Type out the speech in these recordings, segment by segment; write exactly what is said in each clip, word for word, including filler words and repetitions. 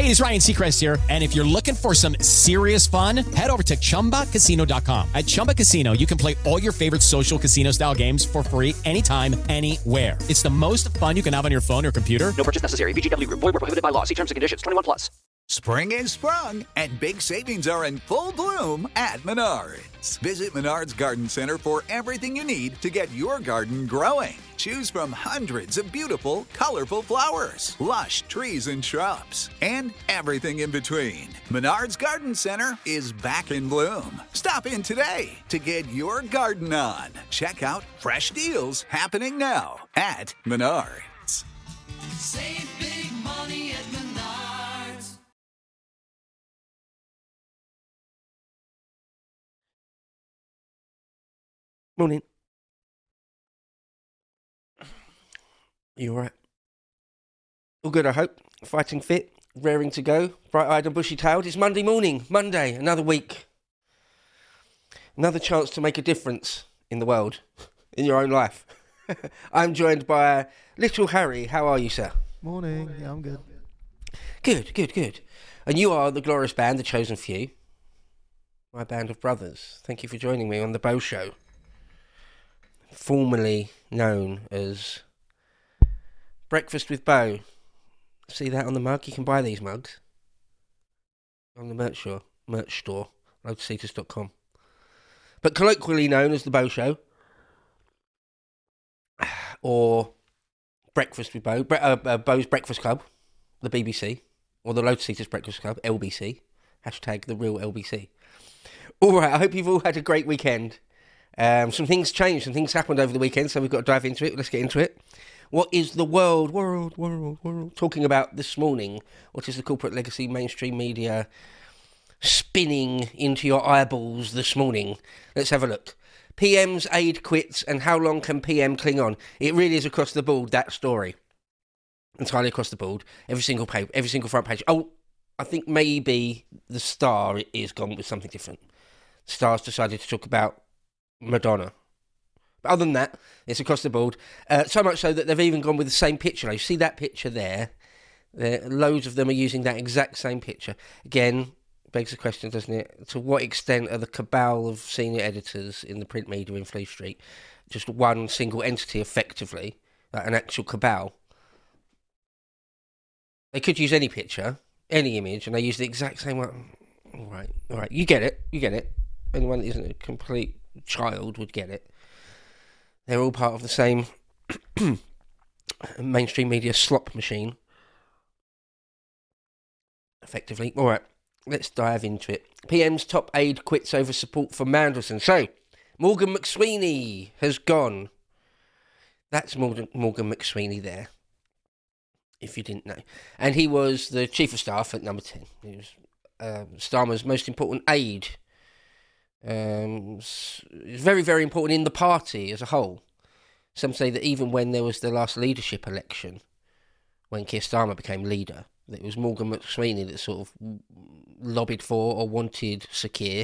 Hey, it's Ryan Seacrest here. And if you're looking for some serious fun, head over to Chumba Casino dot com. At Chumba Casino, you can play all your favorite social casino-style games for free anytime, anywhere. It's the most fun you can have on your phone or computer. No purchase necessary. V G W Group. Void where prohibited by law. See terms and conditions. twenty-one plus. Spring is sprung, and big savings are in full bloom at Menards. Visit Menards Garden Center for everything you need to get your garden growing. Choose from hundreds of beautiful, colorful flowers, lush trees and shrubs, and everything in between. Menards Garden Center is back in bloom. Stop in today to get your garden on. Check out fresh deals happening now at Menards. Save big money at Menards. Morning. You alright? All good, I hope. Fighting fit, raring to go, bright-eyed and bushy-tailed. It's Monday morning, Monday, another week. Another chance to make a difference in the world, in your own life. I'm joined by little Harry. How are you, sir? Morning. Morning. Yeah, I'm good. Good, good, good. And you are the glorious band, The Chosen Few. My band of brothers. Thank you for joining me on The Bo Show. Formerly known as Breakfast with Bo. See that on the mug? You can buy these mugs on the merch store, merch store, load seaters dot com. But colloquially known as The Bo Show, or Breakfast with Bo, Bre- uh, uh, Bo's Breakfast Club, the B B C, or the Load Seaters Breakfast Club, L B C, hashtag the real L B C. All right, I hope you've all had a great weekend. Um, some things changed, some things happened over the weekend, so we've got to dive into it. Let's get into it. What is the world, world, world, world talking about this morning? What is the corporate legacy mainstream media spinning into your eyeballs this morning? Let's have a look. P M's aid quits, and how long can P M cling on? It really is across the board, that story. Entirely across the board. Every single page, every single front page. Oh, I think maybe the Star is gone with something different. Star's decided to talk about Madonna. But other than that, it's across the board. Uh, so much so that they've even gone with the same picture. Now, you see that picture there? there? Loads of them are using that exact same picture. Again, begs the question, doesn't it? To what extent are the cabal of senior editors in the print media in Fleet Street just one single entity, effectively, like an actual cabal? They could use any picture, any image, and they use the exact same one. All right, all right. You get it. You get it. Anyone that isn't a complete child would get it. They're all part of the same mainstream media slop machine. Effectively. All right, let's dive into it. P M's top aide quits over support for Mandelson. So, Morgan McSweeney has gone. That's Morgan, Morgan McSweeney there, if you didn't know. And he was the chief of staff at number ten. He was uh, Starmer's most important aide. Um, it's very, very important in the party as a whole. Some say that even when there was the last leadership election, when Keir Starmer became leader, that it was Morgan McSweeney that sort of lobbied for or wanted Sir Keir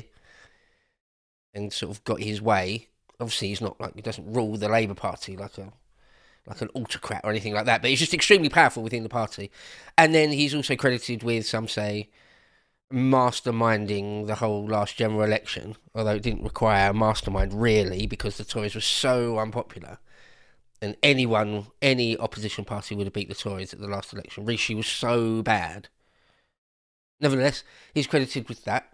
and sort of got his way. Obviously, he's not like, he doesn't rule the Labour Party like a like an autocrat or anything like that, but he's just extremely powerful within the party. And then he's also credited with, some say, masterminding the whole last general election, although it didn't require a mastermind really, because the Tories were so unpopular, and anyone, any opposition party would have beat the Tories at the last election. Rishi was so bad. Nevertheless, he's credited with that.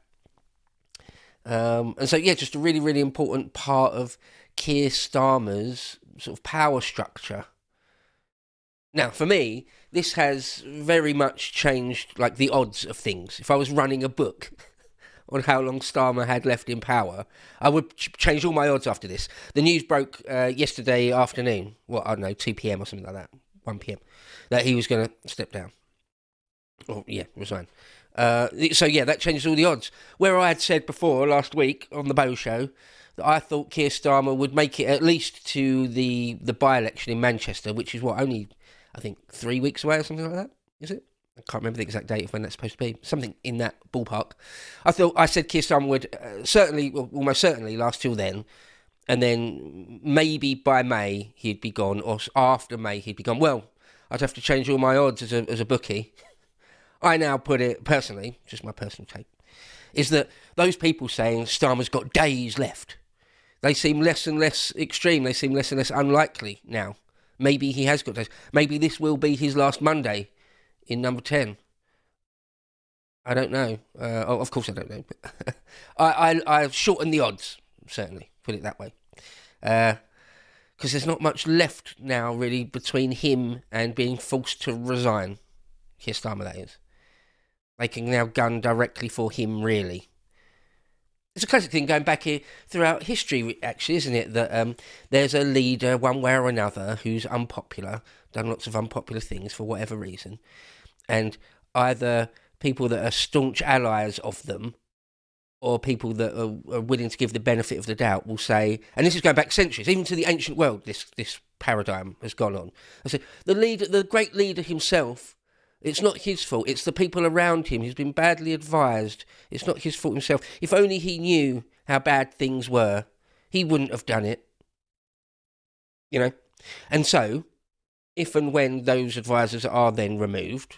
Um, and so, yeah, just a really, really important part of Keir Starmer's sort of power structure. Now, for me, this has very much changed, like, the odds of things. If I was running a book on how long Starmer had left in power, I would ch- change all my odds after this. The news broke uh, yesterday afternoon, well, I don't know, two p.m. or something like that, one p.m, that he was going to step down. Or, yeah, resign. Uh, so, yeah, that changes all the odds. Where I had said before, last week, on the Bo Show, that I thought Keir Starmer would make it at least to the, the by-election in Manchester, which is, what, only, I think, three weeks away or something like that, is it? I can't remember the exact date of when that's supposed to be. Something in that ballpark. I thought, I said Keir Starmer would uh, certainly, well, almost certainly last till then, and then maybe by May he'd be gone, or after May he'd be gone. Well, I'd have to change all my odds as a as a bookie. I now put it, personally, just my personal take, is that those people saying Starmer's got days left, they seem less and less extreme. They seem less and less unlikely now. Maybe he has got days. Maybe this will be his last Monday in number ten. I don't know. Uh, oh, of course I don't know. I, I, I've shortened the odds, certainly, put it that way. Because uh, there's not much left now, really, between him and being forced to resign. Keir Starmer, that is. They can now gun directly for him, really. It's a classic thing going back here throughout history, actually, isn't it? That um, there's a leader, one way or another, who's unpopular, done lots of unpopular things for whatever reason, and either people that are staunch allies of them or people that are, are willing to give the benefit of the doubt will say, and this is going back centuries, even to the ancient world, this this paradigm has gone on. I say, the leader, the great leader himself, it's not his fault. It's the people around him. He's been badly advised. It's not his fault himself. If only he knew how bad things were, he wouldn't have done it. You know? And so, if and when those advisors are then removed,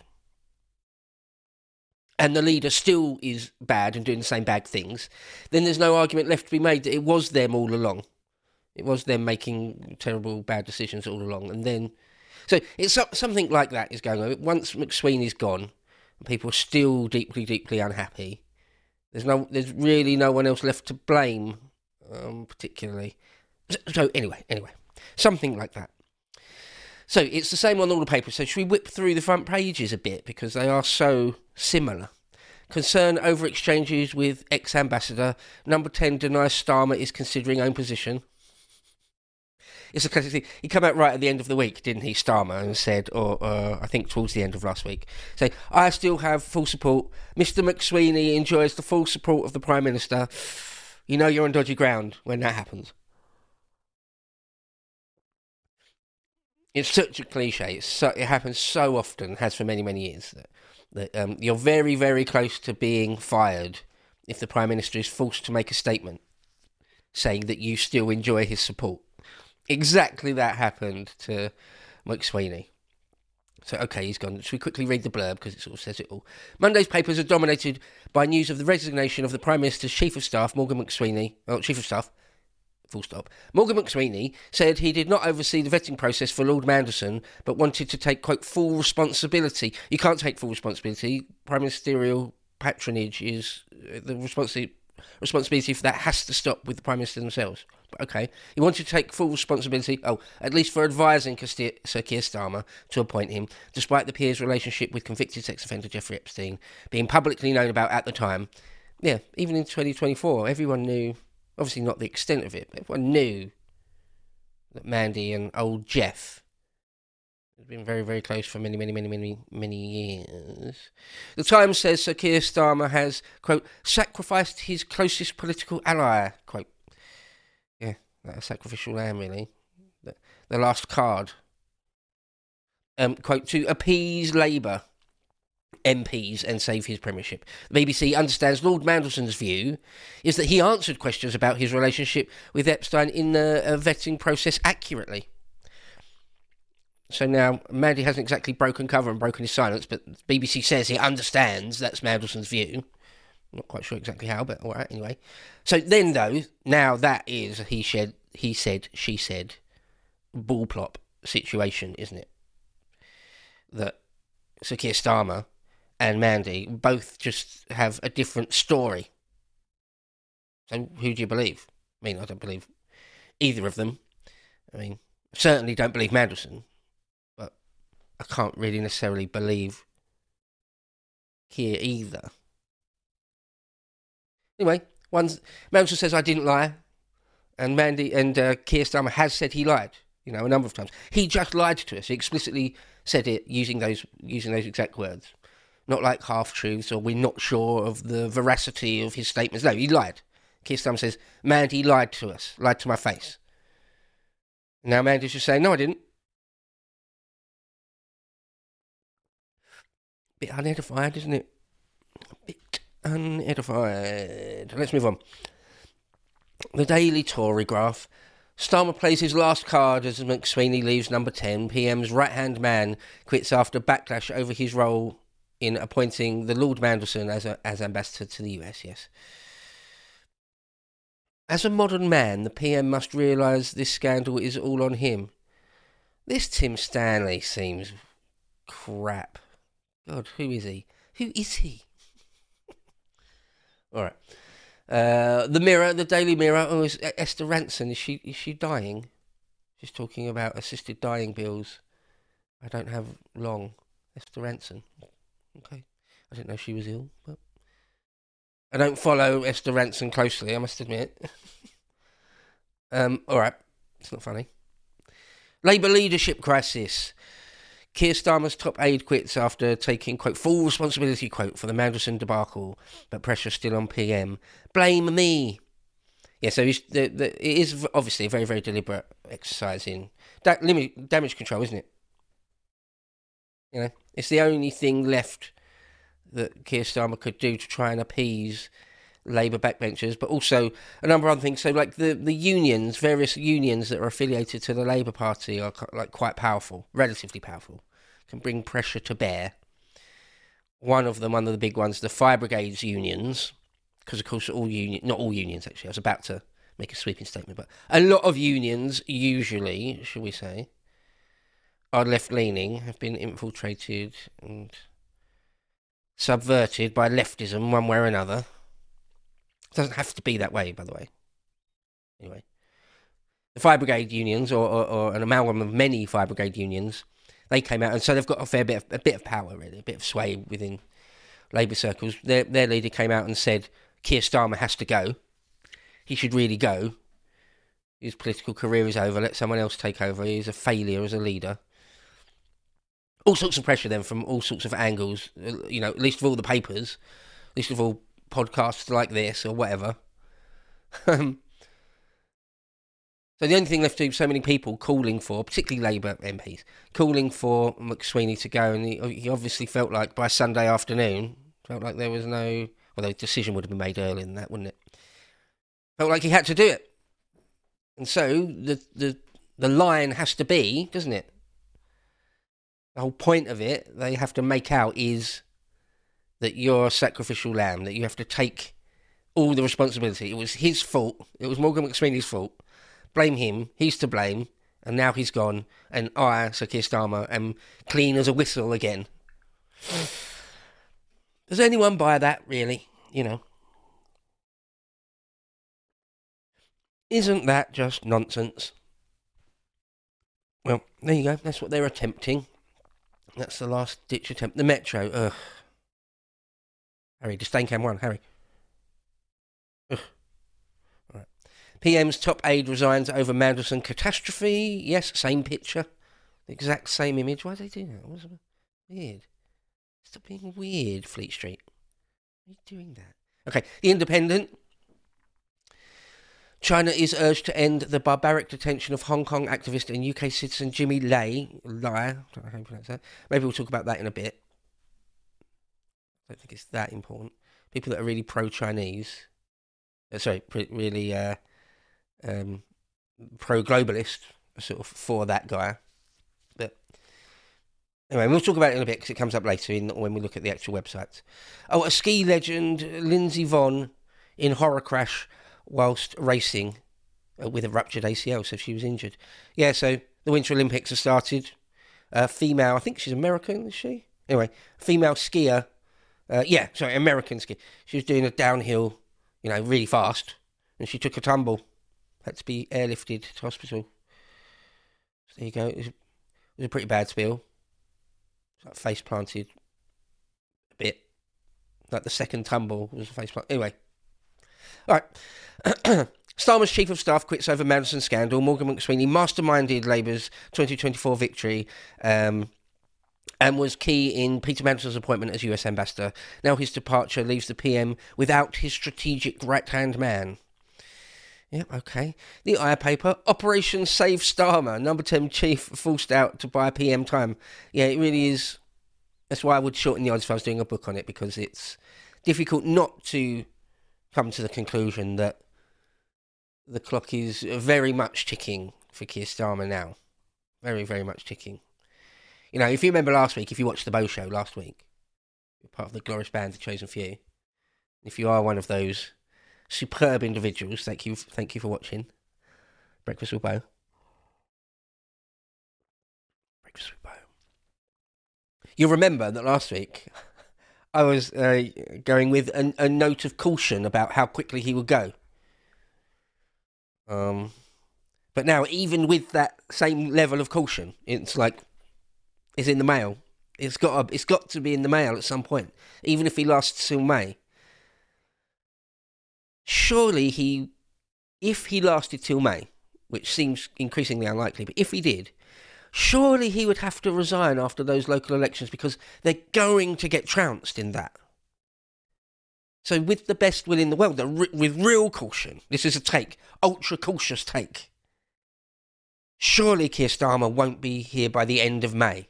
and the leader still is bad and doing the same bad things, then there's no argument left to be made that it was them all along. It was them making terrible, bad decisions all along. And then... So it's something like that is going on. Once McSweeney's gone, and people are still deeply, deeply unhappy, there's no, there's really no one else left to blame, um, particularly. So, so anyway, anyway, something like that. So it's the same on all the papers. So should we whip through the front pages a bit, because they are so similar? Concern over exchanges with ex-ambassador. Number ten denies Starmer is considering own position. It's a classic thing. He came out right at the end of the week, didn't he, Starmer, and said, or uh, I think towards the end of last week, say, I still have full support. Mister McSweeney enjoys the full support of the Prime Minister. You know you're on dodgy ground when that happens. It's such a cliche. It's so, it happens so often, has for many, many years, that, that um, you're very, very close to being fired if the Prime Minister is forced to make a statement saying that you still enjoy his support. Exactly that happened to McSweeney. So, okay, he's gone. Should we quickly read the blurb, because it sort of says it all. Monday's papers are dominated by news of the resignation of the Prime Minister's Chief of Staff, Morgan McSweeney. Oh, Chief of Staff, full stop. Morgan McSweeney said he did not oversee the vetting process for Lord Mandelson, but wanted to take, quote, full responsibility. You can't take full responsibility. Prime Ministerial patronage is the responsibility. Responsibility for that has to stop with the Prime Minister themselves. But okay, he wanted to take full responsibility, oh, at least for advising Sir Keir Starmer to appoint him, despite the peer's relationship with convicted sex offender Jeffrey Epstein being publicly known about at the time. Yeah, even in twenty twenty-four, everyone knew, obviously not the extent of it, but everyone knew that Mandy and old Jeff had been very, very close for many, many, many, many, many years. The Times says Sir Keir Starmer has, quote, sacrificed his closest political ally, quote. Yeah, that a sacrificial lamb, really. The, the last card. Um, quote, to appease Labour M Ps and save his premiership. The B B C understands Lord Mandelson's view is that he answered questions about his relationship with Epstein in the uh, vetting process accurately. So now, Mandy hasn't exactly broken cover and broken his silence, but B B C says he understands that's Mandelson's view. I'm not quite sure exactly how, but all right, anyway. So then, though, now that is a he, shed, he said, she said, bullplop situation, isn't it? That Sir Keir Starmer and Mandy both just have a different story. So who do you believe? I mean, I don't believe either of them. I mean, certainly don't believe Mandelson. I can't really necessarily believe Keir either. Anyway, one's Mandelson says I didn't lie, and Mandy and uh, Keir Starmer has said he lied. You know, a number of times. He just lied to us. He explicitly said it using those using those exact words, not like half truths or we're not sure of the veracity of his statements. No, he lied. Keir Starmer says Mandy lied to us, lied to my face. Now Mandy's just saying no, I didn't. Bit unedified, isn't it? A bit unedified. Let's move on. The Daily Tory graph. Starmer plays his last card as McSweeney leaves number ten. P M's right-hand man quits after backlash over his role in appointing the Lord Mandelson as a, as ambassador to the U S, yes. As a modern man, the P M must realise this scandal is all on him. This Tim Stanley seems crap. God, who is he? Who is he? All right. Uh, the Mirror, the Daily Mirror. Oh, is Esther Rantzen? Is she is she dying? She's talking about assisted dying bills. I don't have long. Esther Rantzen. Okay. I didn't know she was ill, but I don't follow Esther Rantzen closely, I must admit. um. All right. It's not funny. Labour leadership crisis. Keir Starmer's top aide quits after taking, quote, full responsibility, quote, for the Mandelson debacle, but pressure still on P M. Blame me. Yeah, so he's, the, the, it is obviously a very, very deliberate exercise in da- limit, damage control, isn't it? You know, it's the only thing left that Keir Starmer could do to try and appease Labour backbenchers, but also a number of other things. So, like the, the unions, various unions that are affiliated to the Labour Party are like quite powerful, relatively powerful, can bring pressure to bear. One of them, one of the big ones, the fire brigades unions, because of course all union, not all unions actually. I was about to make a sweeping statement, but a lot of unions, usually, shall we say, are left-leaning, have been infiltrated and subverted by leftism, one way or another. It doesn't have to be that way, by the way. Anyway, the fire brigade unions, or, or, or an amalgam of many fire brigade unions, they came out, and so they've got a fair bit of, a bit of power, really, a bit of sway within Labour circles. Their, their leader came out and said, Keir Starmer has to go. He should really go. His political career is over. Let someone else take over. He's a failure as a leader. All sorts of pressure then from all sorts of angles, you know, at least of all the papers, at least of all podcasts like this or whatever. Um, so the only thing left to do, so many people calling for, particularly Labour M Ps, calling for McSweeney to go, and he, he obviously felt like by Sunday afternoon, felt like there was no, well, the decision would have been made earlier than that, wouldn't it? Felt like he had to do it. And so the the the line has to be, doesn't it? The whole point of it, they have to make out, is that you're a sacrificial lamb, that you have to take all the responsibility. It was his fault. It was Morgan McSweeney's fault. Blame him. He's to blame. And now he's gone. And I, Sir Keir Starmer, am clean as a whistle again. Does anyone buy that, really? You know. Isn't that just nonsense? Well, there you go. That's what they're attempting. That's the last ditch attempt. The Metro. Ugh. Harry, disdain cam one. Harry. Ugh. All right. P M's top aide resigns over Mandelson catastrophe. Yes, same picture. The exact same image. Why did they do that? What's weird? Stop being weird, Fleet Street. Why are you doing that? Okay. The Independent. China is urged to end the barbaric detention of Hong Kong activist and U K citizen Jimmy Lai. Lai, I don't know how you pronounce that. Maybe we'll talk about that in a bit. I don't think it's that important. People that are really pro-Chinese, uh, sorry, pre- really uh, um, pro-globalist, are sort of for that guy. But anyway, we'll talk about it in a bit because it comes up later in, when we look at the actual websites. Oh, a ski legend, Lindsey Vonn, in horror crash whilst racing uh, with a ruptured A C L, so she was injured. Yeah, so the Winter Olympics have started. Uh, female, I think she's American, is she? Anyway, female skier, uh, yeah, sorry, American skier. She was doing a downhill, you know, really fast, and she took a tumble. Had to be airlifted to hospital. So there you go. It was, it was a pretty bad spill. Like face planted a bit. Like the second tumble was face plant. Anyway. All right. Starmer's chief of staff quits over Mandelson scandal. Morgan McSweeney masterminded Labour's twenty twenty-four victory um, and was key in Peter Mandelson's appointment as U S ambassador. Now his departure leaves the P M without his strategic right-hand man. Yep, okay. The I paper, Operation Save Starmer. Number ten chief forced out to buy P M time. Yeah, it really is. That's why I would shorten the odds if I was doing a book on it, because it's difficult not to come to the conclusion that the clock is very much ticking for Keir Starmer now. Very, very much ticking. You know, if you remember last week, if you watched the Bow Show last week, You're part of the glorious band, The Chosen Few. If you are one of those superb individuals, thank you, thank you for watching Breakfast with Bo. Breakfast with Bo. You'll remember that last week I was uh, going with a, a note of caution about how quickly he would go. Um, but now, even with that same level of caution, it's like it's in the mail. It's got to, it's got to be in the mail at some point, even if he lasts till May. Surely he, if he lasted till May, which seems increasingly unlikely, but if he did, surely he would have to resign after those local elections because they're going to get trounced in that. So with the best will in the world, with real caution, this is a take, ultra cautious take, surely Keir Starmer won't be here by the end of May.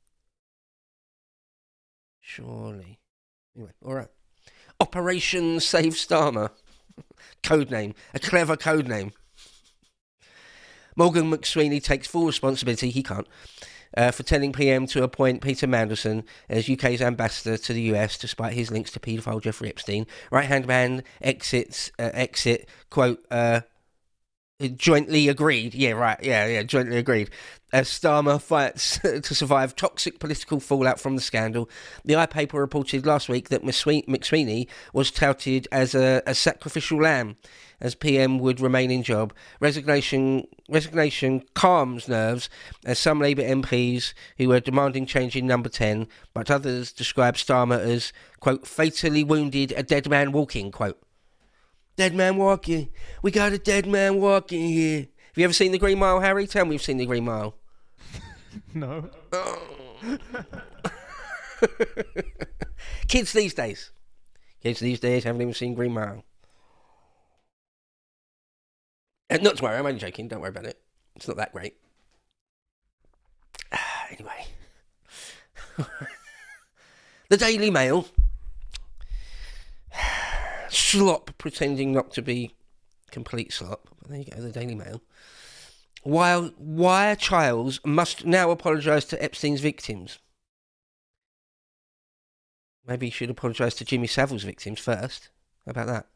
Surely. Anyway, all right. Operation Save Starmer. Code name. A clever code name. Morgan McSweeney takes full responsibility, he can't, uh, for telling P M to appoint Peter Mandelson as U K's ambassador to the U S despite his links to paedophile Jeffrey Epstein. Right-hand man exits, uh, exit, quote, uh, jointly agreed. Yeah, right, yeah, yeah, jointly agreed. As Starmer fights to survive toxic political fallout from the scandal. The iPaper reported last week that McSweeney was touted as a, a sacrificial lamb, as P M would remain in job. Resignation resignation calms nerves, as some Labour M Ps who were demanding change in number ten, but others describe Starmer as, quote, fatally wounded, a dead man walking, quote. Dead man walking. We got a dead man walking here. Have you ever seen The Green Mile, Harry? Tell me you've seen The Green Mile. No. Oh. Kids these days. Kids these days haven't even seen Green Mile. And not to worry, I'm only joking. Don't worry about it. It's not that great. Anyway. The Daily Mail. Slop pretending not to be complete slop. There you go, the Daily Mail. While Wire Childs must now apologise to Epstein's victims. Maybe he should apologise to Jimmy Savile's victims first. How about that?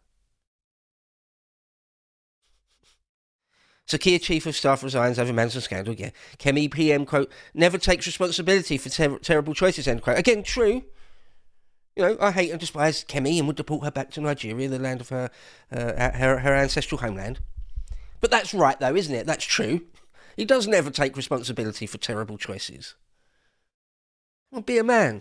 So Keir Chief of Staff resigns over Manson scandal. Yeah. Kemi P M, quote, never takes responsibility for ter- terrible choices, end quote. Again, true. You know, I hate and despise Kemi and would deport her back to Nigeria, the land of her, uh, her, her ancestral homeland. But that's right, though, isn't it? That's true. He does never take responsibility for terrible choices. Well, be a man.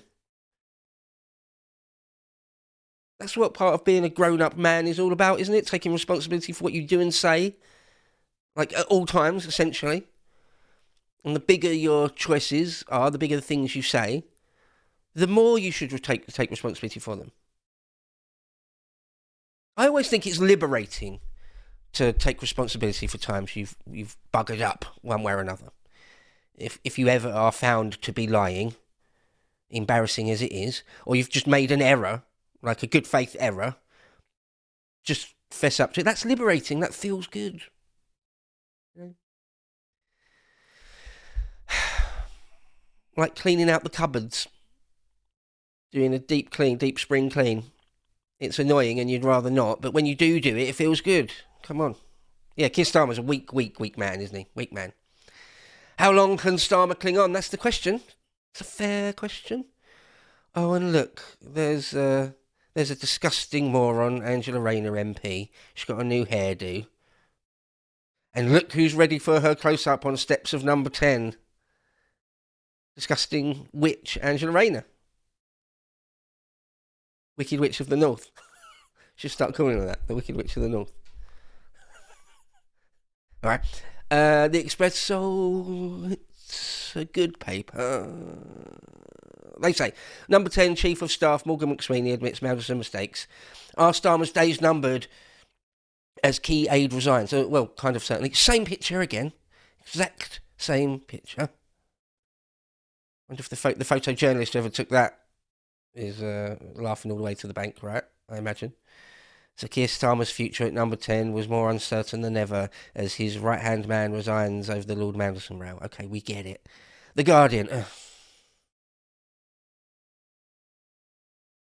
That's what part of being a grown-up man is all about, isn't it? Taking responsibility for what you do and say. Like, at all times, essentially. And the bigger your choices are, the bigger the things you say, the more you should take, take responsibility for them. I always think it's liberating to take responsibility for times you've you've buggered up one way or another. If if you ever are found to be lying, embarrassing as it is, or you've just made an error, like a good faith error, just fess up to it. That's liberating. That feels good. Yeah. Like cleaning out the cupboards. Doing a deep clean, deep spring clean. It's annoying and you'd rather not, but when you do do it, it feels good. Come on. Yeah, Keir Starmer's a weak, weak, weak man, isn't he? Weak man. How long can Starmer cling on? That's the question. It's a fair question. Oh, and look, there's, uh, there's a disgusting moron, Angela Rayner M P. She's got a new hairdo. And look who's ready for her close-up on steps of number ten. Disgusting witch, Angela Rayner. Wicked Witch of the North. Should start calling her that, the Wicked Witch of the North. All right. Uh, the Expresso, it's a good paper. They say, number ten, Chief of Staff Morgan McSweeney admits Mandelson mistakes. Are Starmer's days numbered as key aide resigns? So, well, kind of certainly. Same picture again. Exact same picture. Wonder if the, pho- the photojournalist who ever took that is uh, laughing all the way to the bank, right? I imagine. So Keir Starmer's future at number ten was more uncertain than ever as his right-hand man resigns over the Lord Mandelson row. Okay, we get it. The Guardian. Ugh.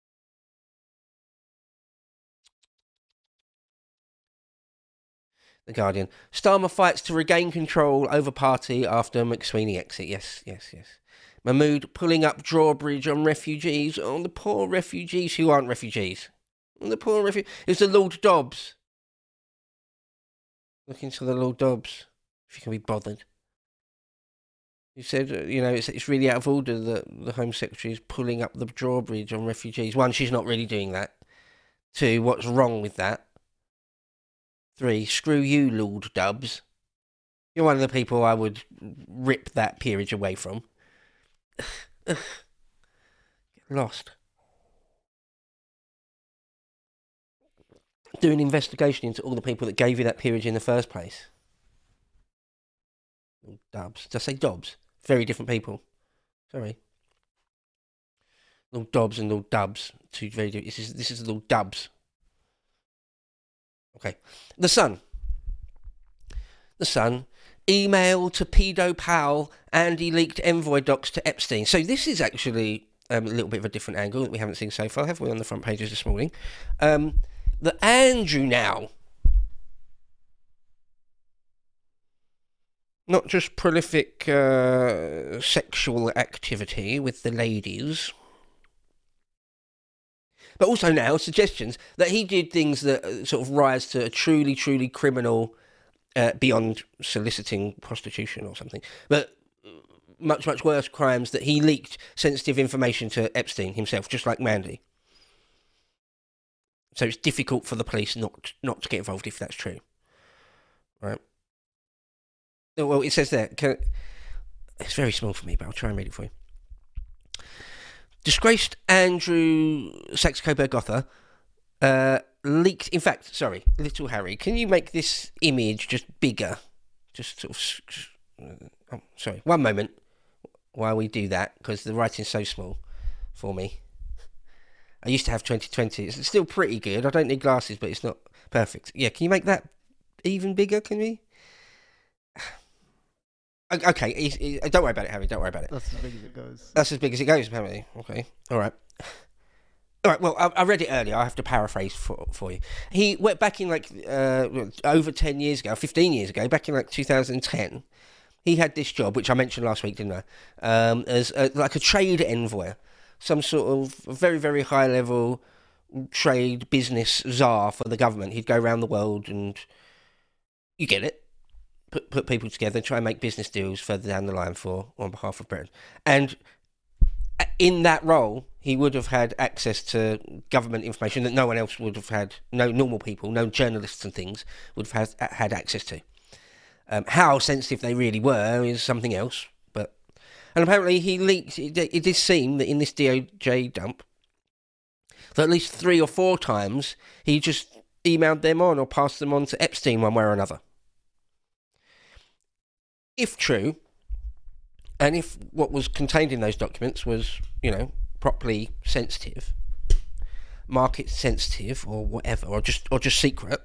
The Guardian. Starmer fights to regain control over party after McSweeney exit. Yes, yes, yes. Mahmood pulling up drawbridge on refugees. Oh, the poor refugees who aren't refugees. The poor refugees. It's the Lord Dobbs. Look into the Lord Dobbs, if you can be bothered. You said, uh, you know, it's it's really out of order that the Home Secretary is pulling up the drawbridge on refugees. One, she's not really doing that. Two, what's wrong with that? Three, screw you, Lord Dobbs. You're one of the people I would rip that peerage away from. Get lost. Do an investigation into all the people that gave you that peerage in the first place. Lord Dobbs. Did I say Dobbs? Very different people. Sorry. Lord Dobbs and Lord Dubs. Two very different. This is, this is Lord Dubs. Okay. The Sun. The Sun. Email to pedo pal. Andy leaked envoy docs to Epstein. So this is actually um, a little bit of a different angle that we haven't seen so far, have we, on the front pages this morning? Um, the Andrew now. Not just prolific uh, sexual activity with the ladies, but also now suggestions that he did things that uh, sort of rise to a truly, truly criminal, uh, beyond soliciting prostitution or something, but much, much worse crimes, that he leaked sensitive information to Epstein himself, just like Mandy. So it's difficult for the police not not to get involved if that's true, right? Well, it says there, can, it's very small for me, but I'll try and read it for you. Disgraced Andrew Saxe-Coburg-Gotha uh, leaked, in fact, sorry, little Harry, can you make this image just bigger? Just sort of, oh, sorry, one moment while we do that, because the writing's so small for me. I used to have twenty twenty, it's still pretty good, I don't need glasses, but it's not perfect. Yeah, can you make that even bigger, can we? Okay, he, he, don't worry about it, Harry, don't worry about it. That's as big as it goes. That's as big as it goes, apparently. Okay, all right. All right, well, I, I read it earlier. I have to paraphrase for for you. He went back in, like, uh, over ten years ago, fifteen years ago, back in, like, two thousand ten. He had this job, which I mentioned last week, didn't I? Um, as a, like a trade envoy. Some sort of very, very high-level trade business czar for the government. He'd go around the world and... You get it. Put put people together, try and make business deals further down the line for on behalf of Britain. And in that role, he would have had access to government information that no one else would have had, no normal people, no journalists and things would have had, had access to. Um, how sensitive they really were is something else. But and apparently he leaked, it, it did seem that in this D O J dump, that at least three or four times he just emailed them on or passed them on to Epstein one way or another. If true, and if what was contained in those documents was, you know, properly sensitive, market sensitive, or whatever, or just or just secret,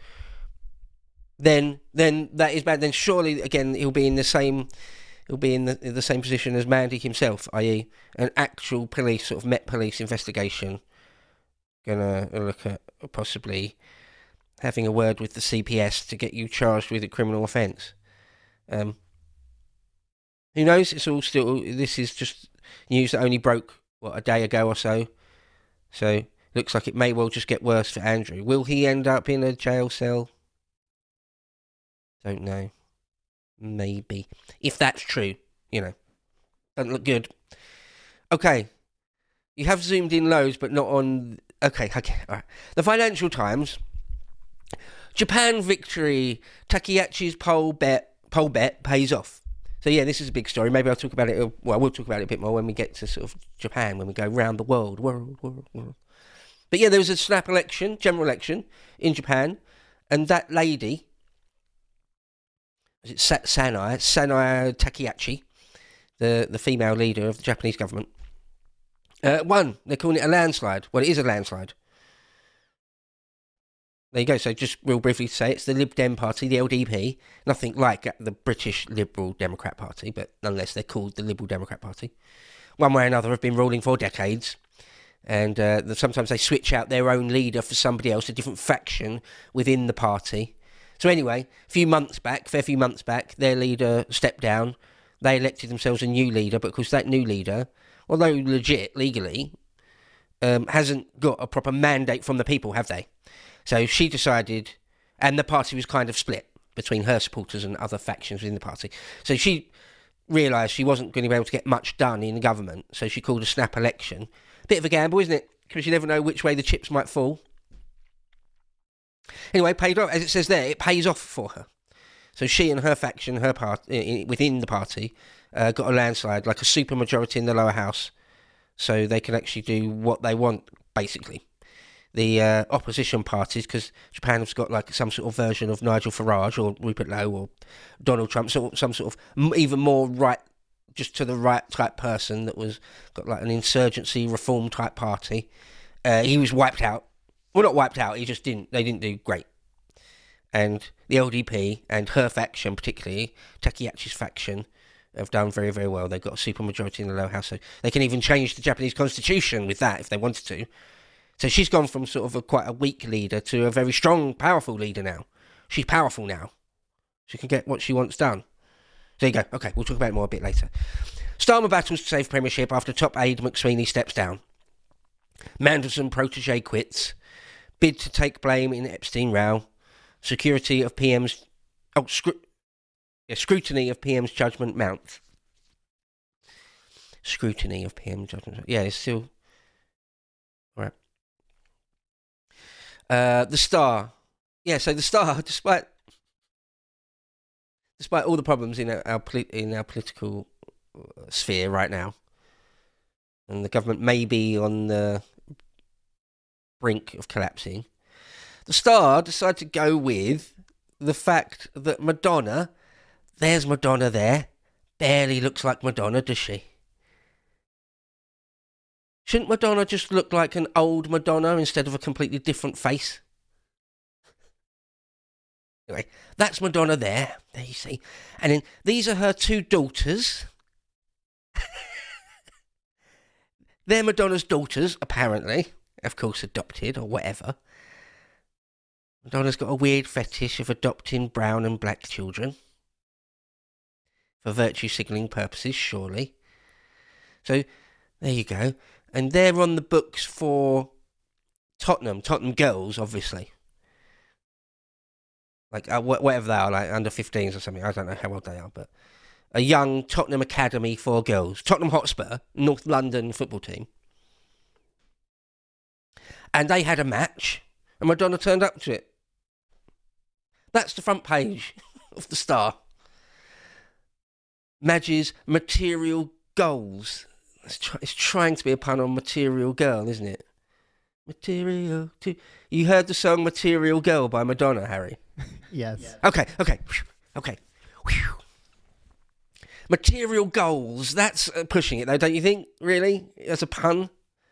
then then that is bad. Then surely again he'll be in the same he'll be in the in the same position as Mandy himself, that is, an actual police sort of Met Police investigation. Gonna look at possibly having a word with the C P S to get you charged with a criminal offence. Um, who knows? It's all still. This is just news that only broke what a day ago or so. So looks like it may well just get worse for Andrew. Will he end up in a jail cell? Don't know. Maybe, if that's true, you know, doesn't look good. Okay, you have zoomed in loads, but not on. Okay, okay, all right. The Financial Times. Japan victory. Takeyachi's poll bet. Poll bet pays off. So yeah, this is a big story. Maybe I'll talk about it. Well, we'll talk about it a bit more when we get to sort of Japan, when we go round the world, world, world, world. But yeah, there was a snap election, general election in Japan, and that lady, was it Sa- Sanai, Sanai Takeyachi, the the female leader of the Japanese government, uh, won. They're calling it a landslide. Well, it is a landslide. There you go. So just real briefly to say, it's the Lib Dem Party, the L D P. Nothing like the British Liberal Democrat Party, but nonetheless they're called the Liberal Democrat Party. One way or another have been ruling for decades. And uh, sometimes they switch out their own leader for somebody else, a different faction within the party. So anyway, a few months back, fair few months back, their leader stepped down. They elected themselves a new leader, but of course that new leader, although legit, legally, um, hasn't got a proper mandate from the people, have they? So she decided, and the party was kind of split between her supporters and other factions within the party. So she realised she wasn't going to be able to get much done in the government, so she called a snap election. Bit of a gamble, isn't it? Because you never know which way the chips might fall. Anyway, paid off. As it says there, it pays off for her. So she and her faction, her part within the party, uh, got a landslide, like a super majority in the lower house, so they can actually do what they want, basically. The uh, opposition parties, because Japan has got like some sort of version of Nigel Farage or Rupert Lowe or Donald Trump, so some sort of even more right, just to the right type person that was got like an insurgency reform type party. Uh, he was wiped out. Well, not wiped out. He just didn't. They didn't do great. And the L D P and her faction, particularly Takeyachi's faction, have done very, very well. They've got a super majority in the lower house, so they can even change the Japanese constitution with that if they wanted to. So she's gone from sort of a quite a weak leader to a very strong, powerful leader now. She's powerful now. She can get what she wants done. There you go. Okay, we'll talk about it more a bit later. Starmer battles to save Premiership after top aide McSweeney steps down. Mandelson protege quits. Bid to take blame in Epstein row. Security of P M's... Oh, scru- yeah, scrutiny of P M's judgment mounts. Scrutiny of P M's judgment. Yeah, it's still... All right. Uh, the Star. Yeah, so the Star, despite... Despite all the problems in our, our polit- in our political sphere right now, and the government may be on the brink of collapsing, the Star decided to go with the fact that Madonna, there's Madonna there, barely looks like Madonna, does she? Shouldn't Madonna just look like an old Madonna instead of a completely different face? Anyway, that's Madonna there, there you see. And then these are her two daughters. They're Madonna's daughters, apparently. Of course, adopted or whatever. Madonna's got a weird fetish of adopting brown and black children. For virtue signalling purposes, surely. So, there you go. And they're on the books for Tottenham. Tottenham girls, obviously. Like, uh, wh- whatever they are, like under fifteens or something. I don't know how old they are, but... A young Tottenham Academy for girls. Tottenham Hotspur, North London football team. And they had a match, and Madonna turned up to it. That's the front page of the Star. Madge's material goals. It's, try- it's trying to be a pun on Material Girl, isn't it? Material... T- you heard the song Material Girl by Madonna, Harry? Yes. Okay, okay, okay. Whew. Material goals. That's uh, pushing it, though, don't you think? Really? As a pun?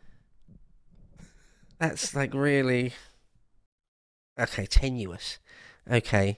That's, like, really... Okay, tenuous. Okay.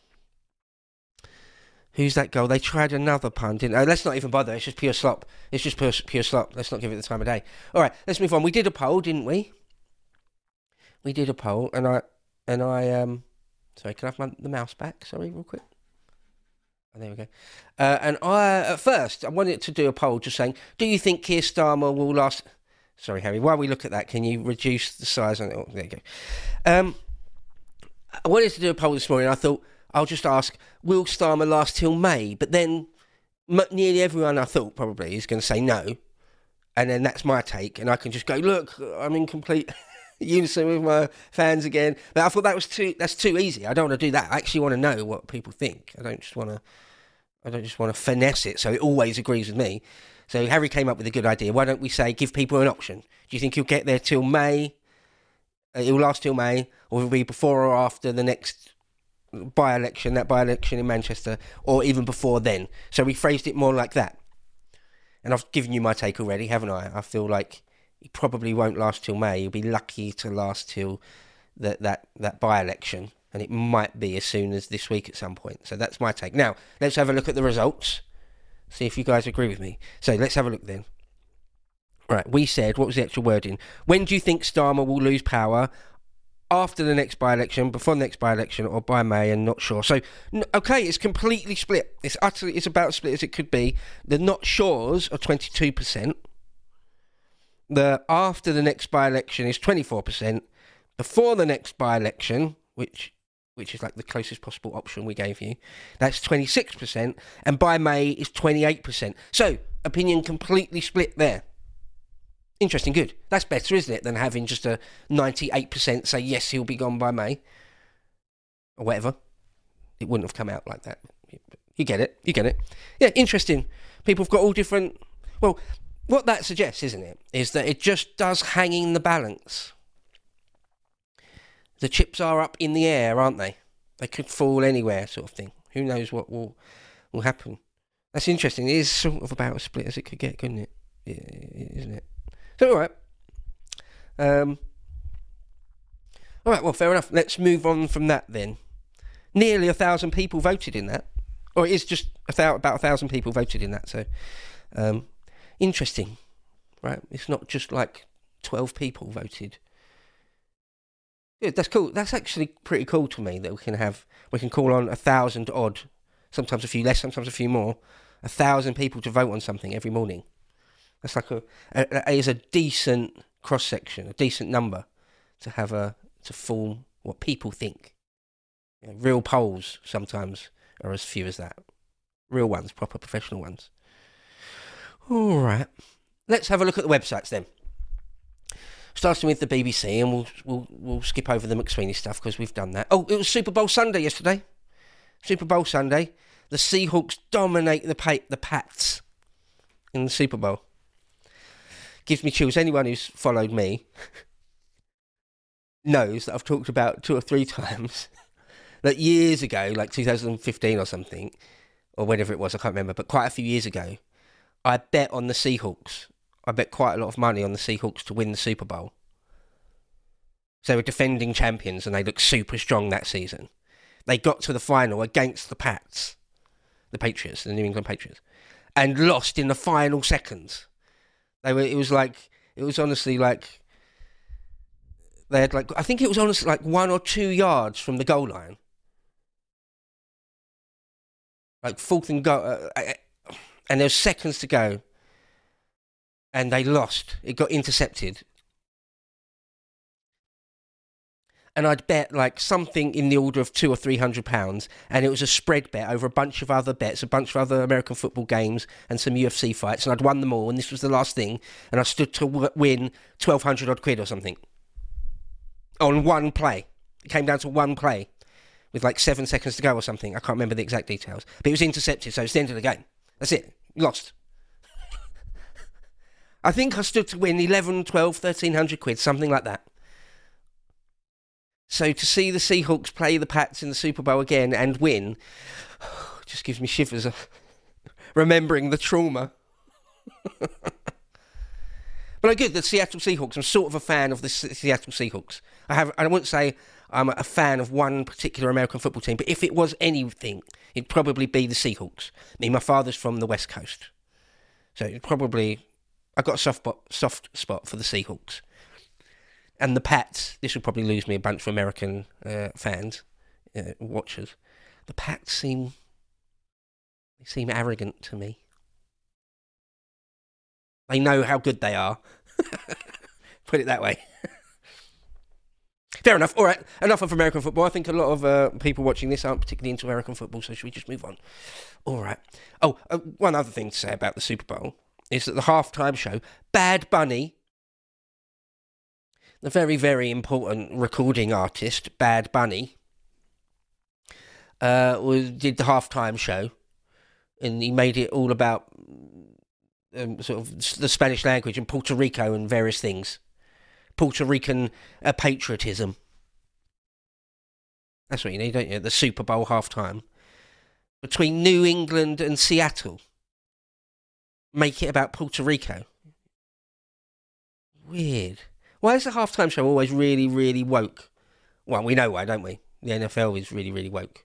Who's that goal? They tried another pun, didn't they? Oh, let's not even bother. It's just pure slop. It's just pure, pure slop. Let's not give it the time of day. All right, let's move on. We did a poll, didn't we? We did a poll, and I... And I, um... Sorry, can I have my, the mouse back? Sorry, real quick. Oh, there we go. Uh, and I, at first, I wanted to do a poll just saying, do you think Keir Starmer will last... Sorry, Harry, while we look at that, can you reduce the size on it? Oh, there you go. Um, I wanted to do a poll this morning. I thought, I'll just ask, will Starmer last till May? But then m- nearly everyone I thought probably is going to say no. And then that's my take. And I can just go, look, I'm in complete unison with my fans again. But I thought that was too, that's too easy. I don't want to do that. I actually want to know what people think. I don't just want to... I don't just want to finesse it so it always agrees with me. So Harry came up with a good idea. Why don't we say give people an option? Do you think he'll get there till May? Uh, it'll last till May? Or will it be before or after the next by-election, that by-election in Manchester? Or even before then? So we phrased it more like that. And I've given you my take already, haven't I? I feel like he probably won't last till May. He'll be lucky to last till the, that, that by-election. And it might be as soon as this week at some point. So that's my take. Now, let's have a look at the results. See if you guys agree with me. So let's have a look then. Right, we said, what was the actual wording? When do you think Starmer will lose power? after the next by-election, before the next by-election, or by May, and not sure. So, n- okay, it's completely split. It's utterly, it's about as split as it could be. The not sures are twenty-two percent. The after the next by-election is twenty-four percent. Before the next by-election, which which is like the closest possible option we gave you, that's twenty-six percent. And by May is twenty-eight percent. So, opinion completely split there. Interesting, good. That's better, isn't it, than having just a ninety-eight percent say, yes, he'll be gone by May. Or whatever. It wouldn't have come out like that. You get it. You get it. Yeah, interesting. People have got all different... Well, what that suggests, isn't it, is that it just does hang in the balance. The chips are up in the air, aren't they? They could fall anywhere, sort of thing. Who knows what will will happen. That's interesting. It is sort of about as split as it could get, couldn't it? Yeah, isn't it? So, all right. Um, all right, well, fair enough. Let's move on from that then. Nearly a thousand people voted in that. Or it is just a thou- about a thousand people voted in that. So, um, interesting, right? It's not just like twelve people voted. Good, that's cool. That's actually pretty cool to me that we can have, we can call on a thousand odd, sometimes a few less, sometimes a few more, a thousand people to vote on something every morning. That's like a, a, a is a decent cross section, a decent number to have a to form what people think. You know, real polls sometimes are as few as that. Real ones, proper professional ones. All right, let's have a look at the websites then. Starting with the B B C, and we'll we'll we'll skip over the McSweeney stuff because we've done that. Oh, it was Super Bowl Sunday yesterday. Super Bowl Sunday, the Seahawks dominate the pa- the Pats in the Super Bowl. Gives me chills. Anyone who's followed me knows that I've talked about two or three times that years ago, like two thousand fifteen or something, or whenever it was, I can't remember, but quite a few years ago, I bet on the Seahawks. I bet quite a lot of money on the Seahawks to win the Super Bowl. So they were defending champions and they looked super strong that season. They got to the final against the Pats, the Patriots, the New England Patriots, and lost in the final seconds. They were. It was like. It was honestly like. They had like. I think it was honestly like one or two yards from the goal line. Like fourth and goal, uh, and there was seconds to go. And they lost. It got intercepted. And I'd bet like something in the order of two or three hundred pounds, and it was a spread bet over a bunch of other bets, a bunch of other American football games, and some U F C fights, and I'd won them all. And this was the last thing, and I stood to w- win twelve hundred odd quid or something on one play. It came down to one play with like seven seconds to go or something. I can't remember the exact details, but it was intercepted, so it's the end of the game. That's it. Lost. I think I stood to win eleven, twelve, thirteen hundred quid, something like that. So to see the Seahawks play the Pats in the Super Bowl again and win, just gives me shivers of remembering the trauma. But I good, the Seattle Seahawks, I'm sort of a fan of the S- Seattle Seahawks. I have, I wouldn't say I'm a fan of one particular American football team, but if it was anything, it'd probably be the Seahawks. I mean, my father's from the West Coast. So it'd probably... I've got a soft spot, soft spot for the Seahawks. And the Pats, this will probably lose me a bunch of American uh, fans, uh, watchers. The Pats seem, they seem arrogant to me. They know how good they are. Put it that way. Fair enough. All right, enough of American football. I think a lot of uh, people watching this aren't particularly into American football, so should we just move on? All right. Oh, uh, one other thing to say about the Super Bowl is that the halftime show, Bad Bunny, the very, very important recording artist, Bad Bunny, uh, was, did the halftime show, and he made it all about um, sort of the Spanish language and Puerto Rico and various things. Puerto Rican uh, patriotism. That's what you need, don't you? The Super Bowl halftime. Between New England and Seattle. Make it about Puerto Rico. Weird. Why is the halftime show always really, really woke? Well, we know why, don't we? The N F L is really, really woke.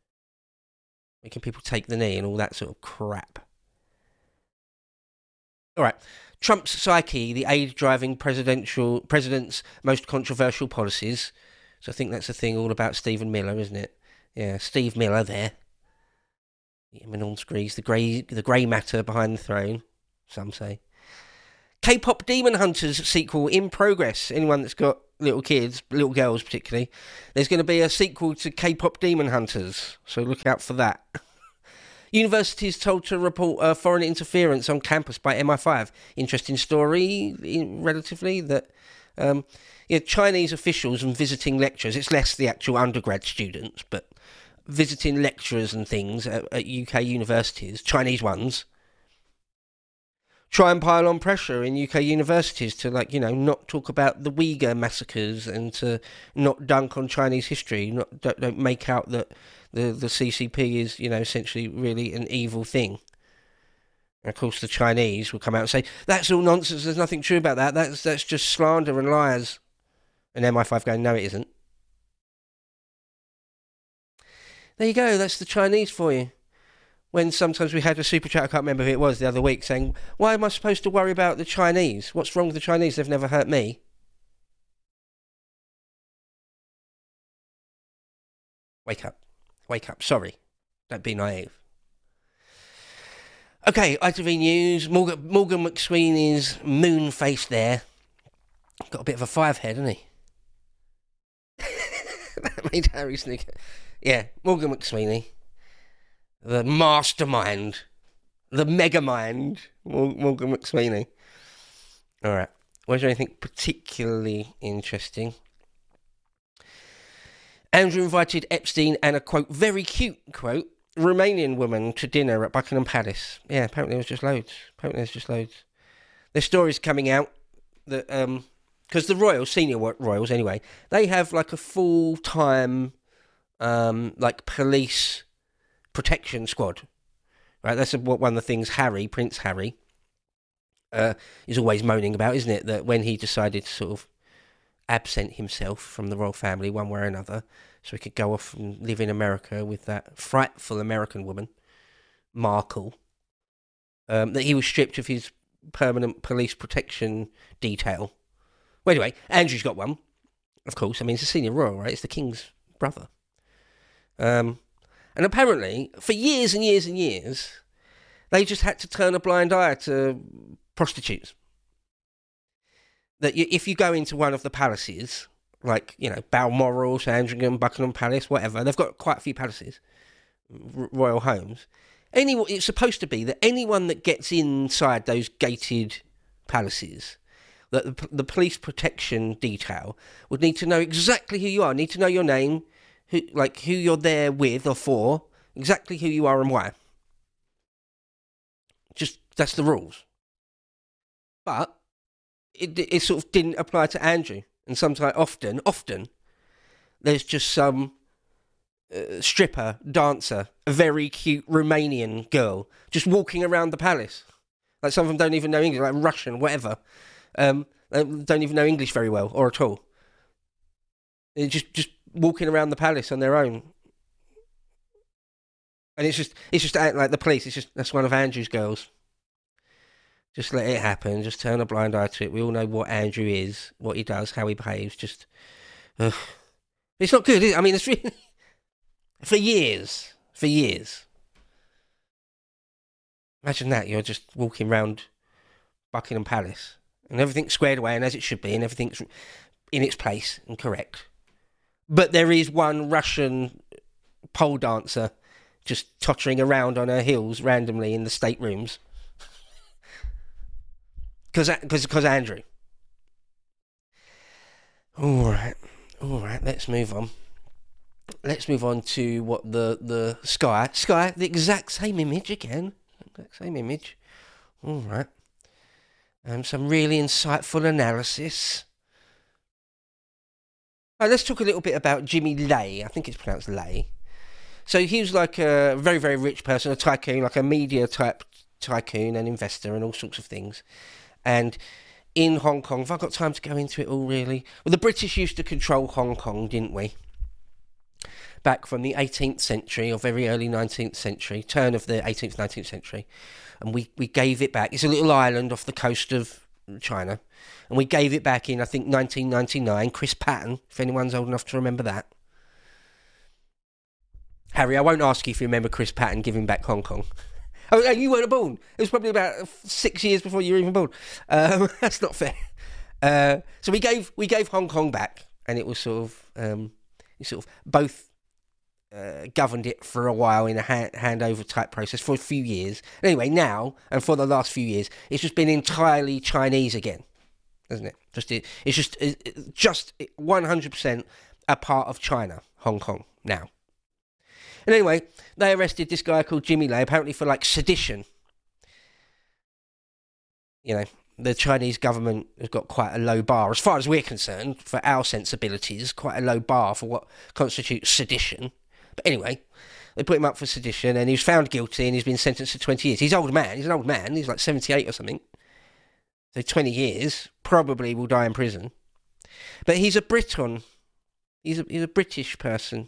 Making people take the knee and all that sort of crap. All right. Trump's psyche, the aid driving presidential president's most controversial policies. So I think that's a thing all about Stephen Miller, isn't it? Yeah, Steve Miller there. The eminence grise, the grey, the grey matter behind the throne, some say. K-pop Demon Hunters sequel in progress. Anyone that's got little kids, little girls particularly, there's going to be a sequel to K-pop Demon Hunters, so look out for that. Universities told to report uh, foreign interference on campus by M I five. Interesting story, in, relatively, that um, yeah, Chinese officials and visiting lecturers, it's less the actual undergrad students, but visiting lecturers and things at, at U K universities, Chinese ones, try and pile on pressure in U K universities to, like, you know, not talk about the Uyghur massacres and to not dunk on Chinese history, not don't, don't make out that the, the C C P is, you know, essentially really an evil thing. And of course the Chinese will come out and say, that's all nonsense, there's nothing true about that, that's, that's just slander and lies. And M I five going, no it isn't. There you go, that's the Chinese for you. When sometimes we had a super chat, I can't remember who it was the other week, saying, why am I supposed to worry about the Chinese? What's wrong with the Chinese? They've never hurt me. Wake up. Wake up. Sorry. Don't be naive. Okay, I T V News. Morgan, Morgan McSweeney's moon face there. Got a bit of a five head, hasn't he? That made Harry snicker. Yeah, Morgan McSweeney. The mastermind, the mega mind, Morgan McSweeney. All right. Was there anything particularly interesting? Andrew invited Epstein and a, quote, very cute, quote, Romanian woman to dinner at Buckingham Palace. Yeah, apparently there was just loads. Apparently there's just loads. There's stories coming out that, um, because the royals, senior royals anyway, they have like a full-time, um, like police protection squad, right? That's what one of the things Harry, Prince Harry, uh, is always moaning about, isn't it? That when he decided to sort of absent himself from the royal family one way or another, so he could go off and live in America with that frightful American woman, Markle, um, that he was stripped of his permanent police protection detail. Well, anyway, Andrew's got one, of course. I mean, it's a senior royal, right? It's the king's brother. Um... And apparently, for years and years and years, they just had to turn a blind eye to prostitutes. That you, if you go into one of the palaces, like, you know, Balmoral, Sandringham, Buckingham Palace, whatever, they've got quite a few palaces, r- royal homes. Anyone, it's supposed to be that anyone that gets inside those gated palaces, that the, the police protection detail would need to know exactly who you are, need to know your name, Who, like who you're there with or for, exactly who you are and why. Just, that's the rules. But it, it sort of didn't apply to Andrew. And sometimes, often, often, there's just some uh, stripper, dancer, a very cute Romanian girl, just walking around the palace. Like some of them don't even know English, like Russian, whatever. Um, they don't even know English very well, or at all. They're just, just walking around the palace on their own, and it's just it's just like the police. It's just that's one of Andrew's girls. Just let it happen. Just turn a blind eye to it. We all know what Andrew is, what he does, how he behaves. Just, uh, it's not good. Is it? I mean, it's really for years, for years. Imagine that you're just walking around Buckingham Palace and everything's squared away and as it should be, and everything's in its place and correct. But there is one Russian pole dancer just tottering around on her heels randomly in the staterooms. Because Andrew. All right. All right, let's move on. Let's move on to what the, the Sky. Sky, the exact same image again. Exact same image. All right. Um, some really insightful analysis. Right, let's talk a little bit about Jimmy Lai. I think it's pronounced Lai. So he was like a very, very rich person, a tycoon, like a media type tycoon and investor and all sorts of things. And in Hong Kong, have I got time to go into it all really? Well, the British used to control Hong Kong, didn't we? back from the eighteenth century or very early nineteenth century, turn of the eighteenth, nineteenth century, and we, we gave it back. It's a little island off the coast of China, and we gave it back in, I think, nineteen ninety-nine. Chris Patton, if anyone's old enough to remember that. Harry, I won't ask you if you remember Chris Patton giving back Hong Kong. Oh, you weren't born. It was probably about six years before you were even born. Um, that's not fair. Uh, so we gave we gave Hong Kong back, and it was sort of um, sort of both uh, governed it for a while in a hand, handover type process for a few years. Anyway, now and for the last few years, it's just been entirely Chinese again, isn't it? Just it, it's just it, just one hundred percent a part of China, Hong Kong now. And anyway, they arrested this guy called Jimmy Lai, apparently for, like, sedition. You know, the Chinese government has got quite a low bar, as far as we're concerned, for our sensibilities, quite a low bar for what constitutes sedition. But anyway, they put him up for sedition, and he was found guilty, and he's been sentenced to twenty years. He's an old man. He's an old man. He's like seventy-eight or something. So twenty years, probably will die in prison. But he's a Briton. He's a, he's a British person.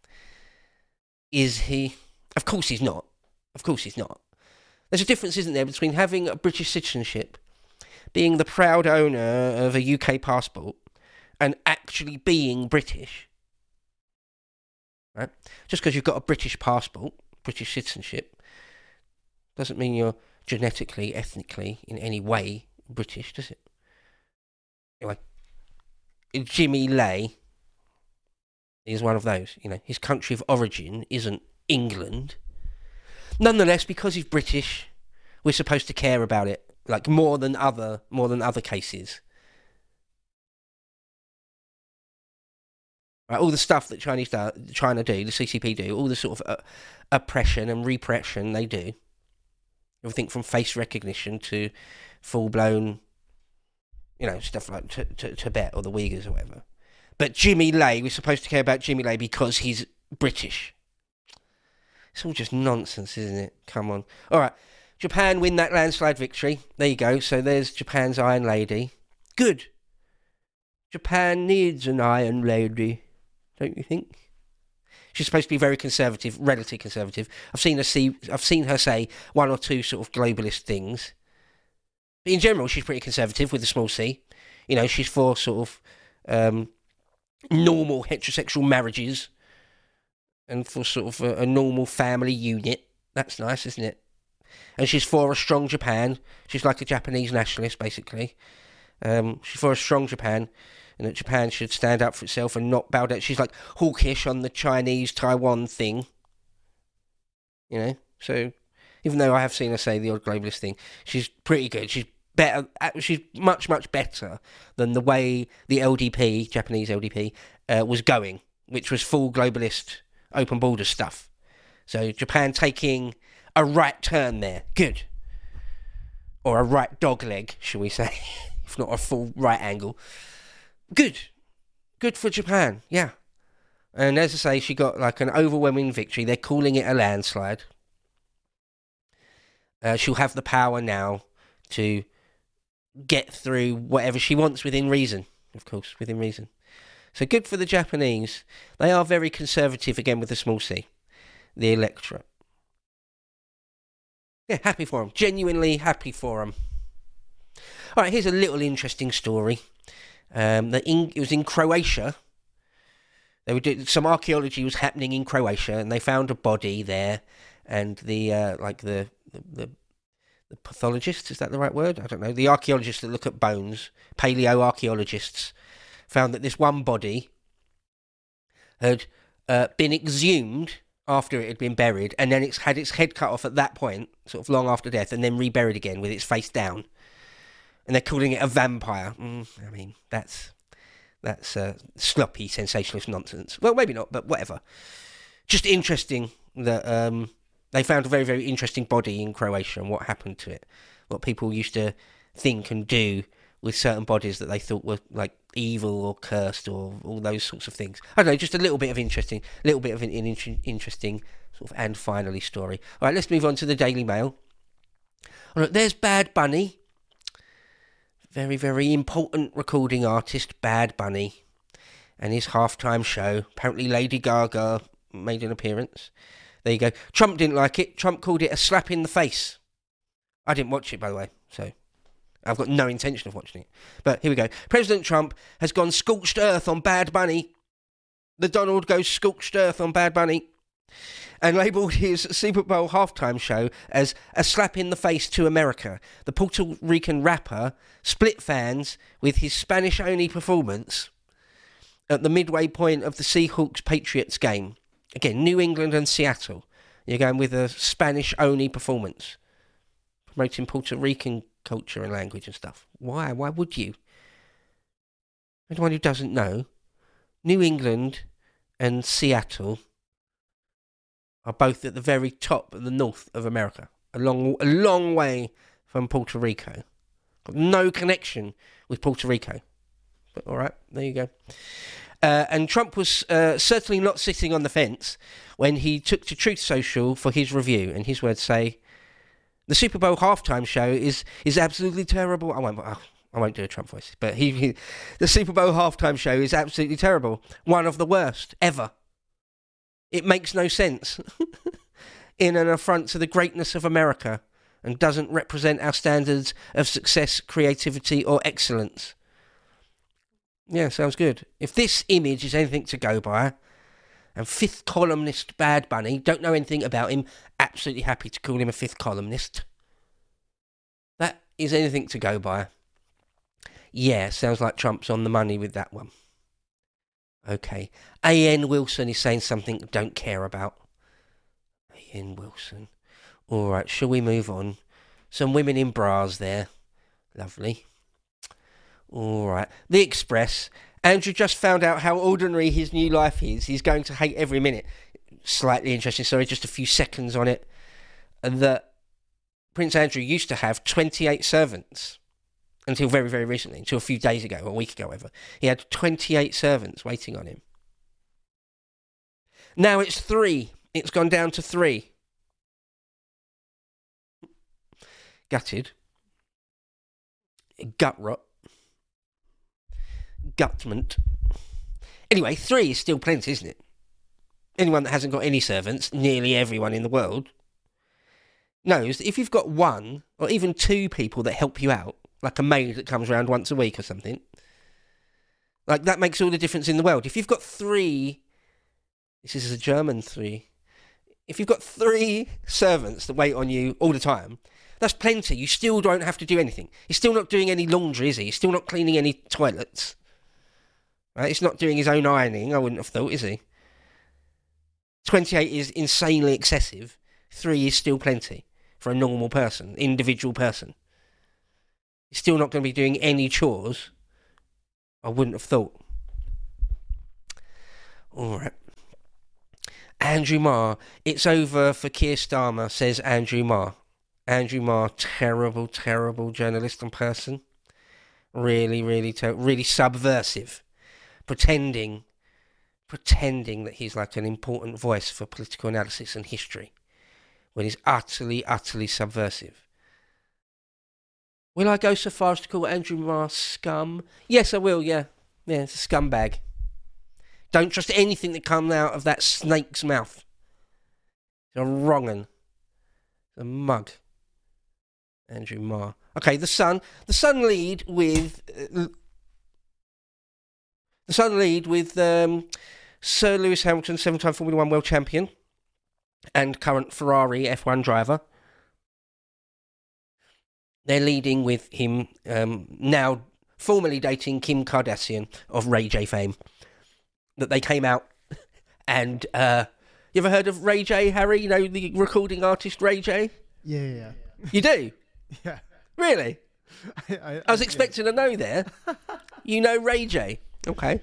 Is he? Of course he's not. Of course he's not. There's a difference, isn't there, between having a British citizenship, being the proud owner of a U K passport, and actually being British. Right? Just because you've got a British passport, British citizenship, doesn't mean you're genetically, ethnically, in any way British, does it? Anyway, Jimmy Lai is one of those, you know, his country of origin isn't England. Nonetheless, because he's British, we're supposed to care about it, like more than other, more than other cases. Right, all the stuff that Chinese do, China do, the C C P do, all the sort of uh, oppression and repression they do, everything from face recognition to full-blown, you know, stuff like t- t- Tibet or the Uyghurs or whatever. But Jimmy Lai, we're supposed to care about Jimmy Lai because he's British. It's all just nonsense, isn't it? Come on. All right. Japan win that landslide victory. There you go. So there's Japan's Iron Lady. Good. Japan needs an Iron Lady, don't you think? She's supposed to be very conservative, relatively conservative. I've seen her see, I've seen her say one or two sort of globalist things. But in general, she's pretty conservative with a small c. You know, she's for sort of um, normal heterosexual marriages and for sort of a, a normal family unit. That's nice, isn't it? And she's for a strong Japan. She's like a Japanese nationalist, basically. Um, she's for a strong Japan, and that Japan should stand up for itself and not bow down. She's like hawkish on the Chinese-Taiwan thing. You know? So, even though I have seen her say the odd globalist thing, she's pretty good. She's better. She's much, much better than the way the L D P, Japanese L D P, uh, was going, which was full globalist open border stuff. So Japan taking a right turn there. Good. Or a right dog leg, shall we say, if not a full right angle. Good. Good for Japan, yeah. And as I say, she got like an overwhelming victory. They're calling it a landslide. Uh, she'll have the power now to get through whatever she wants within reason, of course, within reason. So good for the Japanese. They are very conservative, again, with a small c, the electorate. Yeah, happy for them. Genuinely happy for them. All right, here's a little interesting story. Um, the in, it was in Croatia. They were doing, some archaeology was happening in Croatia, and they found a body there. And the uh, like the, the the the pathologists, is that the right word? I don't know. The archaeologists that look at bones, paleo-archaeologists, found that this one body had uh, been exhumed after it had been buried, and then it's had its head cut off at that point, sort of long after death, and then reburied again with its face down. And they're calling it a vampire. Mm, I mean, that's that's uh, sloppy, sensationalist nonsense. Well, maybe not, but whatever. Just interesting that um, they found a very, very interesting body in Croatia and what happened to it. What people used to think and do with certain bodies that they thought were like evil or cursed or all those sorts of things. I don't know, just a little bit of interesting, little bit of an in- interesting sort of and finally story. All right, let's move on to the Daily Mail. All right, there's Bad Bunny. Very, very important recording artist, Bad Bunny, and his halftime show. Apparently Lady Gaga made an appearance. There you go. Trump didn't like it. Trump called it a slap in the face. I didn't watch it, by the way, so I've got no intention of watching it. But here we go. President Trump has gone scorched earth on Bad Bunny. The Donald goes scorched earth on Bad Bunny. And labelled his Super Bowl halftime show as a slap in the face to America. The Puerto Rican rapper split fans with his Spanish-only performance at the midway point of the Seahawks-Patriots game. Again, New England and Seattle. You're going with a Spanish-only performance. Promoting Puerto Rican culture and language and stuff. Why? Why would you? Anyone who doesn't know, New England and Seattle are both at the very top of the north of America. A long, a long way from Puerto Rico. Got no connection with Puerto Rico. But all right, there you go. Uh, and Trump was uh, certainly not sitting on the fence when he took to Truth Social for his review. And his words say, the Super Bowl halftime show is is absolutely terrible. I won't, I won't do a Trump voice, but he, he the Super Bowl halftime show is absolutely terrible. One of the worst ever. It makes no sense. In an affront to the greatness of America and doesn't represent our standards of success, creativity, or excellence. Yeah, sounds good. If this image is anything to go by, and fifth columnist Bad Bunny, don't know anything about him, absolutely happy to call him a fifth columnist. That is anything to go by. Yeah, sounds like Trump's on the money with that one. Okay. A N Wilson is saying something I don't care about. A N Wilson. Alright, shall we move on? Some women in bras there. Lovely. Alright. The Express. Andrew just found out how ordinary his new life is. He's going to hate every minute. Slightly interesting, sorry, just a few seconds on it. That Prince Andrew used to have twenty-eight servants. Until very, very recently. Until a few days ago, or a week ago, whatever. He had twenty-eight servants waiting on him. Now it's three. It's gone down to three. Gutted. Gut rot. Gutment. Anyway, three is still plenty, isn't it? Anyone that hasn't got any servants, nearly everyone in the world, knows that if you've got one, or even two people that help you out, like a maid that comes around once a week or something, like that makes all the difference in the world. If you've got three, this is a German three, if you've got three servants that wait on you all the time, that's plenty. You still don't have to do anything. He's still not doing any laundry, is he? He's still not cleaning any toilets. Right? He's not doing his own ironing, I wouldn't have thought, is he? twenty-eight is insanely excessive. Three is still plenty for a normal person, individual person. He's still not going to be doing any chores. I wouldn't have thought. All right. Andrew Marr. It's over for Keir Starmer, says Andrew Marr. Andrew Marr, terrible, terrible journalist and person. Really, really, ter- really subversive. Pretending, pretending that he's like an important voice for political analysis and history. When he's utterly, utterly subversive. Will I go so far as to call Andrew Marr scum? Yes, I will, yeah. Yeah, it's a scumbag. Don't trust anything that comes out of that snake's mouth. It's a wrong 'un. It's a mug. Andrew Marr. Okay, the Sun. The Sun lead with... Uh, the Sun lead with um, Sir Lewis Hamilton, seven-time Formula One world champion, and current Ferrari F one driver. They're leading with him um, now formerly dating Kim Kardashian of Ray J fame. That they came out and... Uh, you ever heard of Ray J, Harry? You know, the recording artist Ray J? Yeah, yeah, yeah. You do? Yeah. Really? I, I, I was expecting yeah. a no there. You know Ray J. Okay.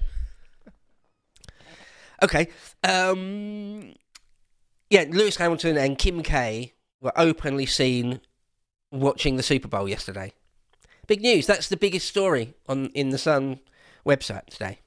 Okay. Um, yeah, Lewis Hamilton and Kim K were openly seen watching the Super Bowl yesterday. Big news. That's the biggest story on in the Sun website today.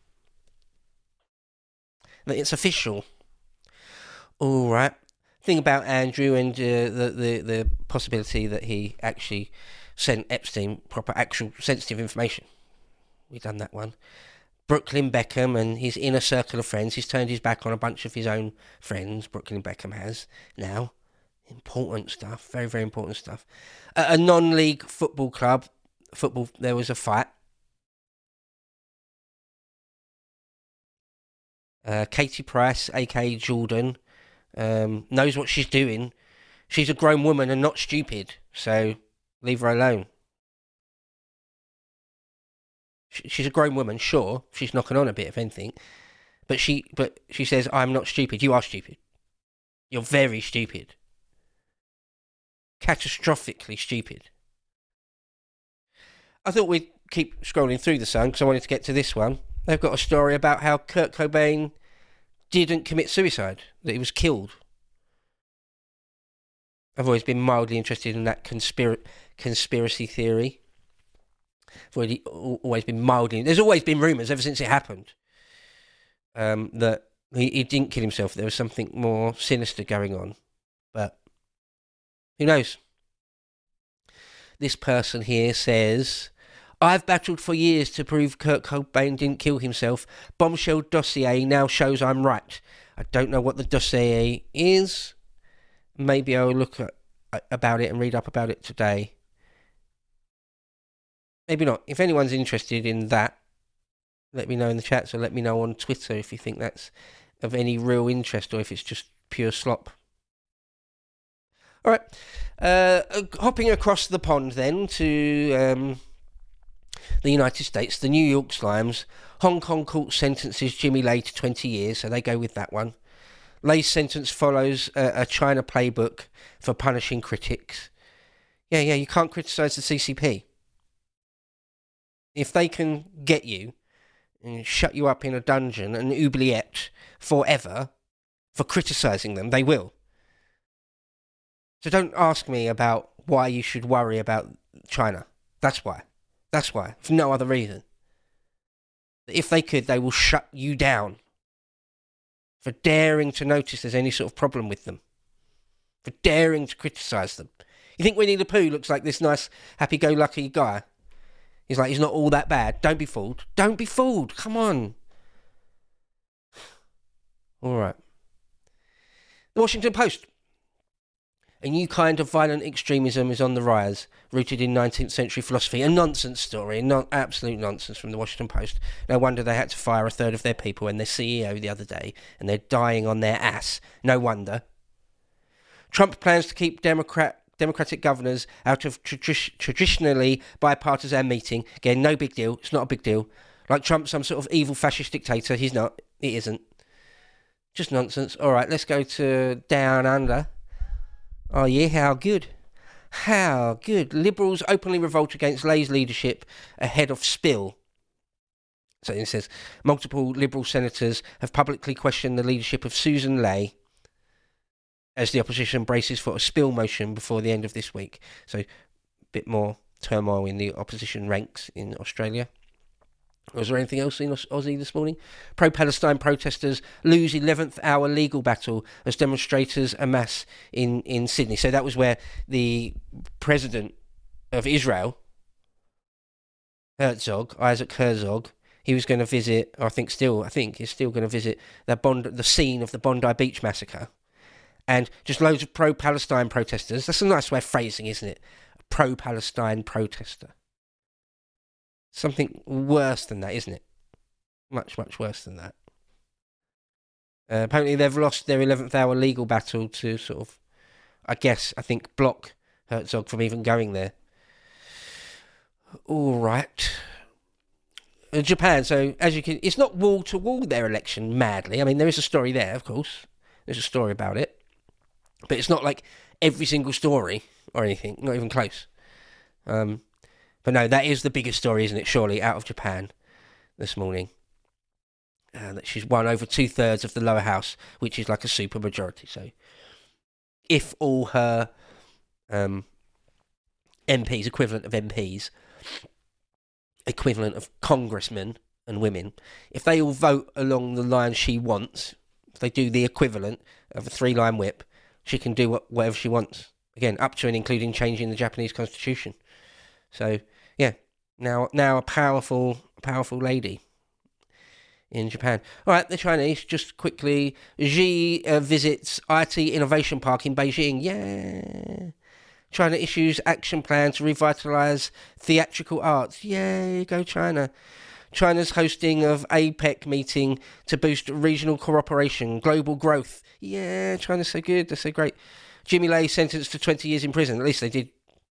That it's official. All right. Thing about Andrew and uh, the, the the possibility that he actually sent Epstein proper, actual sensitive information. We've done that one. Brooklyn Beckham and his inner circle of friends. He's turned his back on a bunch of his own friends, Brooklyn Beckham has now. Important stuff, very, very important stuff. At a non-league football club, football, there was a fight. Uh, Katie Price, aka Jordan, um, knows what she's doing. She's a grown woman and not stupid, so leave her alone. She's a grown woman, sure. She's knocking on a bit, if anything. But she but she says, I'm not stupid. You are stupid. You're very stupid. Catastrophically stupid. I thought we'd keep scrolling through the Sun because I wanted to get to this one. They've got a story about how Kurt Cobain didn't commit suicide, that he was killed. I've always been mildly interested in that conspira- conspiracy theory. I've already, always been mildly... There's always been rumours ever since it happened um, that he, he didn't kill himself. There was something more sinister going on. But who knows? This person here says, I've battled for years to prove Kurt Cobain didn't kill himself. Bombshell dossier now shows I'm right. I don't know what the dossier is. Maybe I'll look at, about it and read up about it today. Maybe not. If anyone's interested in that, let me know in the chats or let me know on Twitter if you think that's of any real interest or if it's just pure slop. All right. Uh, hopping across the pond then to um, the United States, the New York Slimes. Hong Kong court sentences Jimmy Lai to twenty years, so they go with that one. Lai's sentence follows a, a China playbook for punishing critics. Yeah, yeah, you can't criticise the C C P. If they can get you and shut you up in a dungeon, an oubliette, forever, for criticising them, they will. So don't ask me about why you should worry about China. That's why. That's why. For no other reason. If they could, they will shut you down for daring to notice there's any sort of problem with them. For daring to criticise them. You think Winnie the Pooh looks like this nice, happy-go-lucky guy? He's like, he's not all that bad. Don't be fooled. Don't be fooled. Come on. All right. The Washington Post. A new kind of violent extremism is on the rise, rooted in nineteenth century philosophy. A nonsense story, non- absolute nonsense from the Washington Post. No wonder they had to fire a third of their people and their C E O the other day, and they're dying on their ass. No wonder. Trump plans to keep Democrat Democratic governors out of tradi- traditionally bipartisan meeting. Again, no big deal. It's not a big deal. Like Trump, some sort of evil fascist dictator. He's not. It isn't. Just nonsense. All right, let's go to Down Under. Oh yeah, how good. How good. Liberals openly revolt against Lay's leadership ahead of spill. So it says, multiple Liberal senators have publicly questioned the leadership of Susan Lay as the opposition braces for a spill motion before the end of this week. So a bit more turmoil in the opposition ranks in Australia. Was there anything else in Aussie this morning? Pro-Palestine protesters lose eleventh hour legal battle as demonstrators amass in, in Sydney. So that was where the president of Israel, Herzog, Isaac Herzog, he was going to visit, I think still, I think he's still going to visit the Bond, the scene of the Bondi Beach massacre. And just loads of pro-Palestine protesters. That's a nice way of phrasing, isn't it? A pro-Palestine protester. Something worse than that, isn't it? Much, much worse than that. Uh, apparently they've lost their eleventh hour legal battle to sort of, I guess, I think, block Herzog from even going there. All right. Uh, Japan, so as you can, it's not wall-to-wall their election, madly. I mean, there is a story there, of course. There's a story about it. But it's not like every single story or anything, not even close. Um... But no, that is the biggest story, isn't it, surely, out of Japan this morning. Uh, that she's won over two-thirds of the lower house, which is like a super majority. So if all her um, M Ps, equivalent of M Ps, equivalent of congressmen and women, if they all vote along the line she wants, if they do the equivalent of a three-line whip, she can do what, whatever she wants. Again, up to and including changing the Japanese constitution. So, yeah, now now a powerful, powerful lady. in Japan. All right, the Chinese, just quickly. Xi uh, visits I T Innovation Park in Beijing. Yeah. China issues action plan to revitalise theatrical arts. Yay, go China. China's hosting of APEC meeting to boost regional cooperation, global growth. Yeah, China's so good, they're so great. Jimmy Lai sentenced to twenty years in prison. At least they did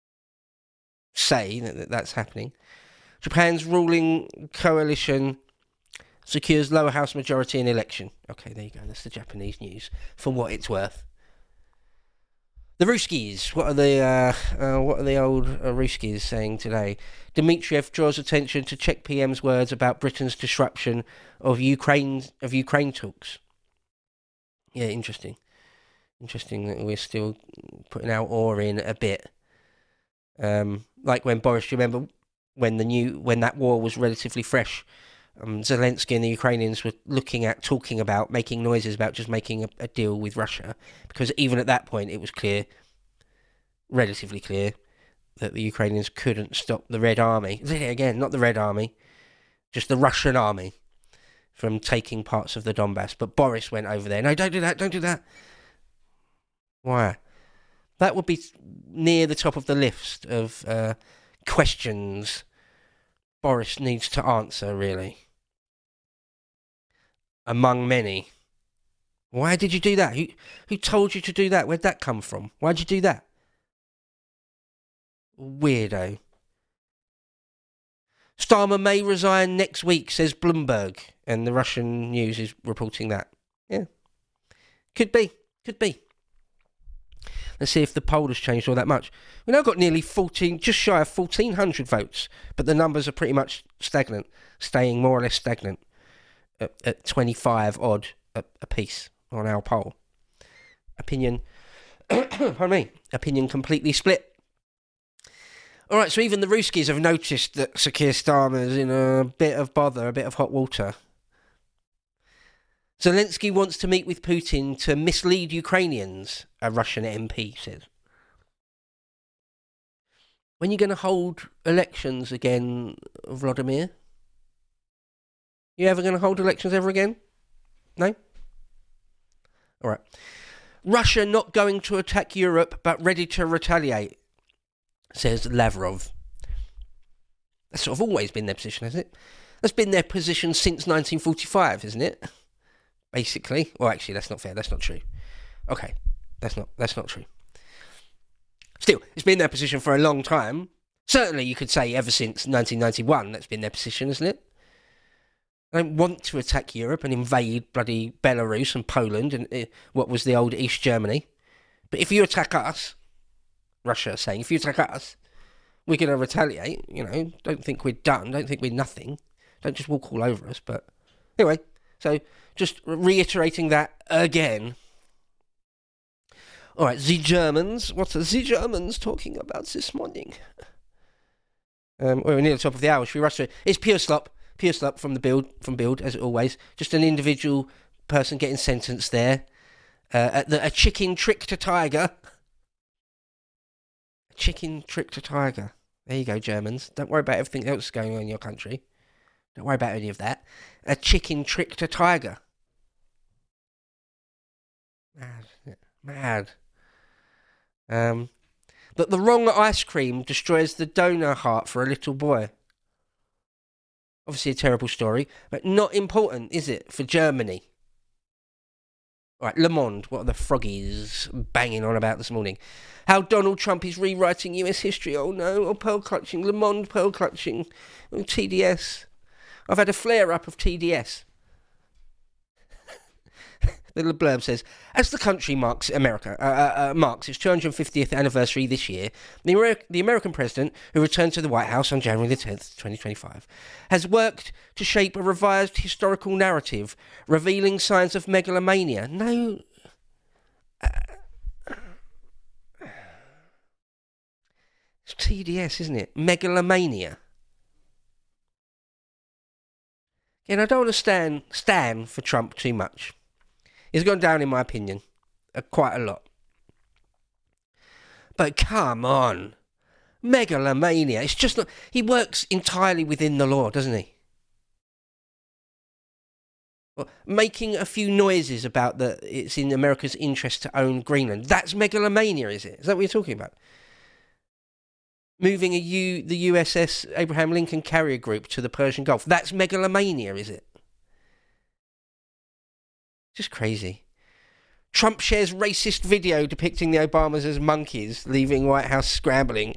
say that that's happening. Japan's ruling coalition secures lower house majority in election. Okay, there you go. That's the Japanese news for what it's worth. The Ruskies, what are the uh, uh, what are the old uh, Ruskies saying today? Dmitriev draws attention to Czech P M's words about Britain's disruption of Ukraine of Ukraine talks. Yeah, interesting. Interesting that we're still putting our oar in a bit. Um, like when Boris, do you remember when the new when that war was relatively fresh? Um, Zelensky and the Ukrainians were looking at, talking about, making noises about just making a, a deal with Russia. Because even at that point, it was clear, relatively clear, that the Ukrainians couldn't stop the Red Army. Again, not the Red Army, just the Russian army from taking parts of the Donbass. But Boris went over there. No, don't do that, don't do that. Why? That would be near the top of the list of uh, questions Boris needs to answer, really. Among many. Why did you do that? Who who told you to do that? Where'd that come from? Why'd you do that? Weirdo. Starmer may resign next week, says Bloomberg. And the Russian news is reporting that. Yeah. Could be. Could be. Let's see if the poll has changed all that much. We've now got nearly fourteen, just shy of fourteen hundred votes, but the numbers are pretty much stagnant, staying more or less stagnant at, at twenty-five odd a, a piece on our poll. Opinion, pardon me, opinion completely split. All right, so even the Ruskies have noticed that Sir Keir Starmer's in a bit of bother, a bit of hot water. Zelensky wants to meet with Putin to mislead Ukrainians, a Russian M P says. When are you going to hold elections again, Vladimir? You ever going to hold elections ever again? No? All right. Russia not going to attack Europe, but ready to retaliate, says Lavrov. That's sort of always been their position, hasn't it? That's been their position since nineteen forty-five, isn't it? Basically. Well, actually, that's not fair. That's not true. Okay. That's not that's not true. Still, it's been their position for a long time. Certainly, you could say ever since nineteen ninety-one, that's been their position, isn't it? They don't want to attack Europe and invade bloody Belarus and Poland and uh, what was the old East Germany. But if you attack us, Russia is saying, if you attack us, we're going to retaliate. You know, don't think we're done. Don't think we're nothing. Don't just walk all over us. But anyway, so just reiterating that again. All right, the Germans. What are the Germans talking about this morning? Um, we're near the top of the hour. Should we rush through it? It's pure slop. Pure slop from the build, from build, as always. Just an individual person getting sentenced there. Uh, at the, a chicken tricked a tiger. A chicken tricked a tiger. There you go, Germans. Don't worry about everything else going on in your country. Don't worry about any of that. A chicken tricked a tiger. Mad. Mad. Um, that the wrong ice cream destroys the donor heart for a little boy. Obviously a terrible story, but not important, is it, for Germany? All right, Le Monde, what are the froggies banging on about this morning? How Donald Trump is rewriting U S history. Oh no, oh, pearl clutching, Le Monde pearl clutching, oh, T D S. I've had a flare-up of T D S. The little blurb says, as the country marks America uh, uh, uh, marks its two hundred fiftieth anniversary this year, the, Amer- the American president, who returned to the White House on January the tenth, twenty twenty-five, has worked to shape a revised historical narrative revealing signs of megalomania. No. Uh, it's T D S, isn't it? Megalomania. Again, I don't want to stand, stand for Trump too much. He's gone down, in my opinion, uh, quite a lot. But come on. Megalomania. It's just not... He works entirely within the law, doesn't he? making a few noises about that it's in America's interest to own Greenland. That's megalomania, is it? Is that what you're talking about? Moving a U, the U S S Abraham Lincoln carrier group to the Persian Gulf. That's megalomania, is it? Just crazy. Trump shares racist video depicting the Obamas as monkeys, leaving White House scrambling.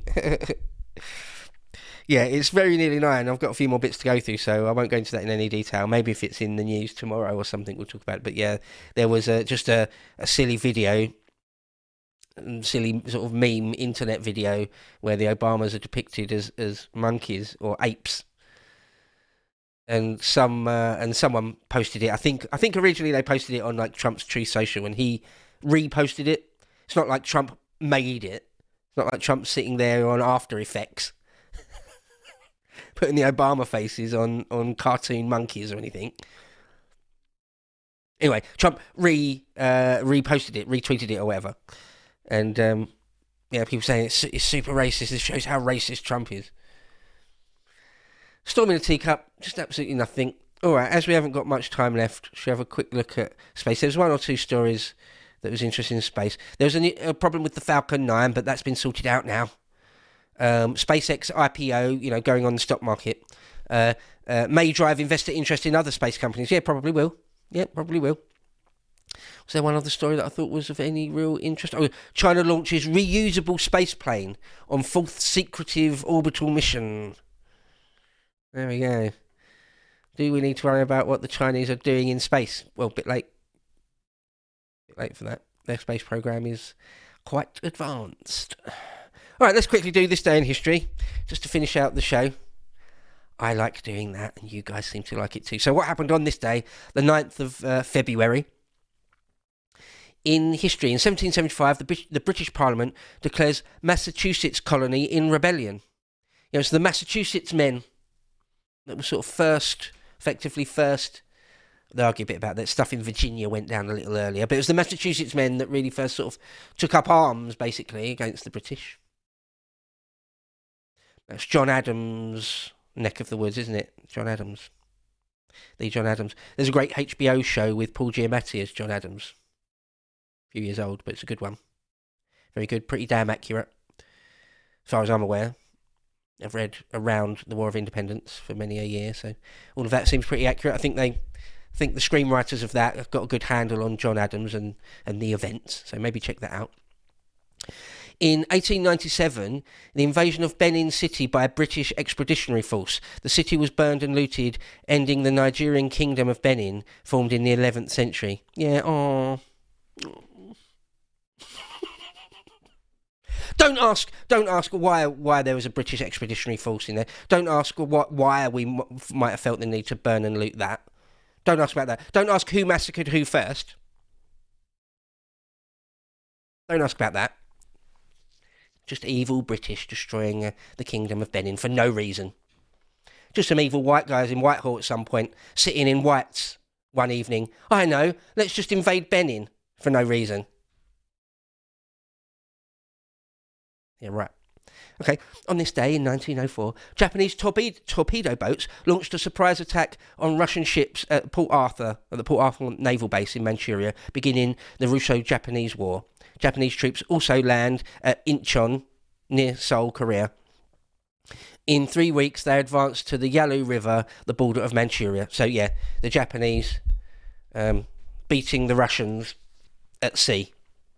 Yeah, it's very nearly nine. I've got a few more bits to go through, so I won't go into that in any detail. Maybe if it's in the news tomorrow or something, we'll talk about it. But yeah, there was a, just a, a silly video, silly sort of meme internet video where the Obamas are depicted as, as monkeys or apes. And some uh, and someone posted it. I think I think originally they posted it on like Trump's Truth Social, and he reposted it. It's not like Trump made it. It's not like Trump sitting there on After Effects putting the Obama faces on, on cartoon monkeys or anything. Anyway, Trump re uh, reposted it, retweeted it or whatever. And um, yeah, people saying it's, it's super racist. This shows how racist Trump is. Storm in a teacup, just absolutely nothing. All right, as we haven't got much time left, should we have a quick look at space? There's one or two stories that was interesting in space. There was a, a problem with the Falcon nine, but that's been sorted out now. Um, SpaceX I P O, you know, going on the stock market, uh, uh, may drive investor interest in other space companies. Yeah, probably will. Yeah, probably will. Was there one other story that I thought was of any real interest? Oh, China launches reusable space plane on fourth secretive orbital mission. There we go. Do we need to worry about what the Chinese are doing in space? Well, a bit late. A bit late for that. Their space program is quite advanced. All right, let's quickly do this day in history, just to finish out the show. I like doing that, and you guys seem to like it too. So what happened on this day, the ninth of uh, February? In history, in seventeen seventy-five, the, Brit- the British Parliament declares Massachusetts colony in rebellion. You know, it's the Massachusetts men that were sort of first, effectively first. They argue a bit about that. Stuff in Virginia went down a little earlier, but it was the Massachusetts men that really first sort of took up arms, basically, against the British. That's John Adams' neck of the woods, isn't it? John Adams. The John Adams. There's a great H B O show with Paul Giamatti as John Adams. A few years old, but it's a good one. Very good, pretty damn accurate, as far as I'm aware. I've read around the War of Independence for many a year, so all of that seems pretty accurate. I think they I think the screenwriters of that have got a good handle on John Adams and, and the events, so maybe check that out. In eighteen ninety-seven, the invasion of Benin City by a British expeditionary force. The city was burned and looted, ending the Nigerian kingdom of Benin, formed in the eleventh century. Yeah, aww. Don't ask. Don't ask why why there was a British expeditionary force in there. Don't ask what why we m- might have felt the need to burn and loot that. Don't ask about that. Don't ask who massacred who first. Don't ask about that. Just evil British destroying uh, the kingdom of Benin for no reason. Just some evil white guys in Whitehall at some point, sitting in whites one evening. I know, let's just invade Benin for no reason. Yeah, right. Okay, on this day in nineteen oh four, Japanese torpedo, torpedo boats launched a surprise attack on Russian ships at Port Arthur, at the Port Arthur naval base in Manchuria, beginning the Russo-Japanese War. Japanese troops also land at Incheon, near Seoul, Korea. In three weeks, they advanced to the Yalu River, the border of Manchuria. So yeah, the Japanese um, beating the Russians at sea.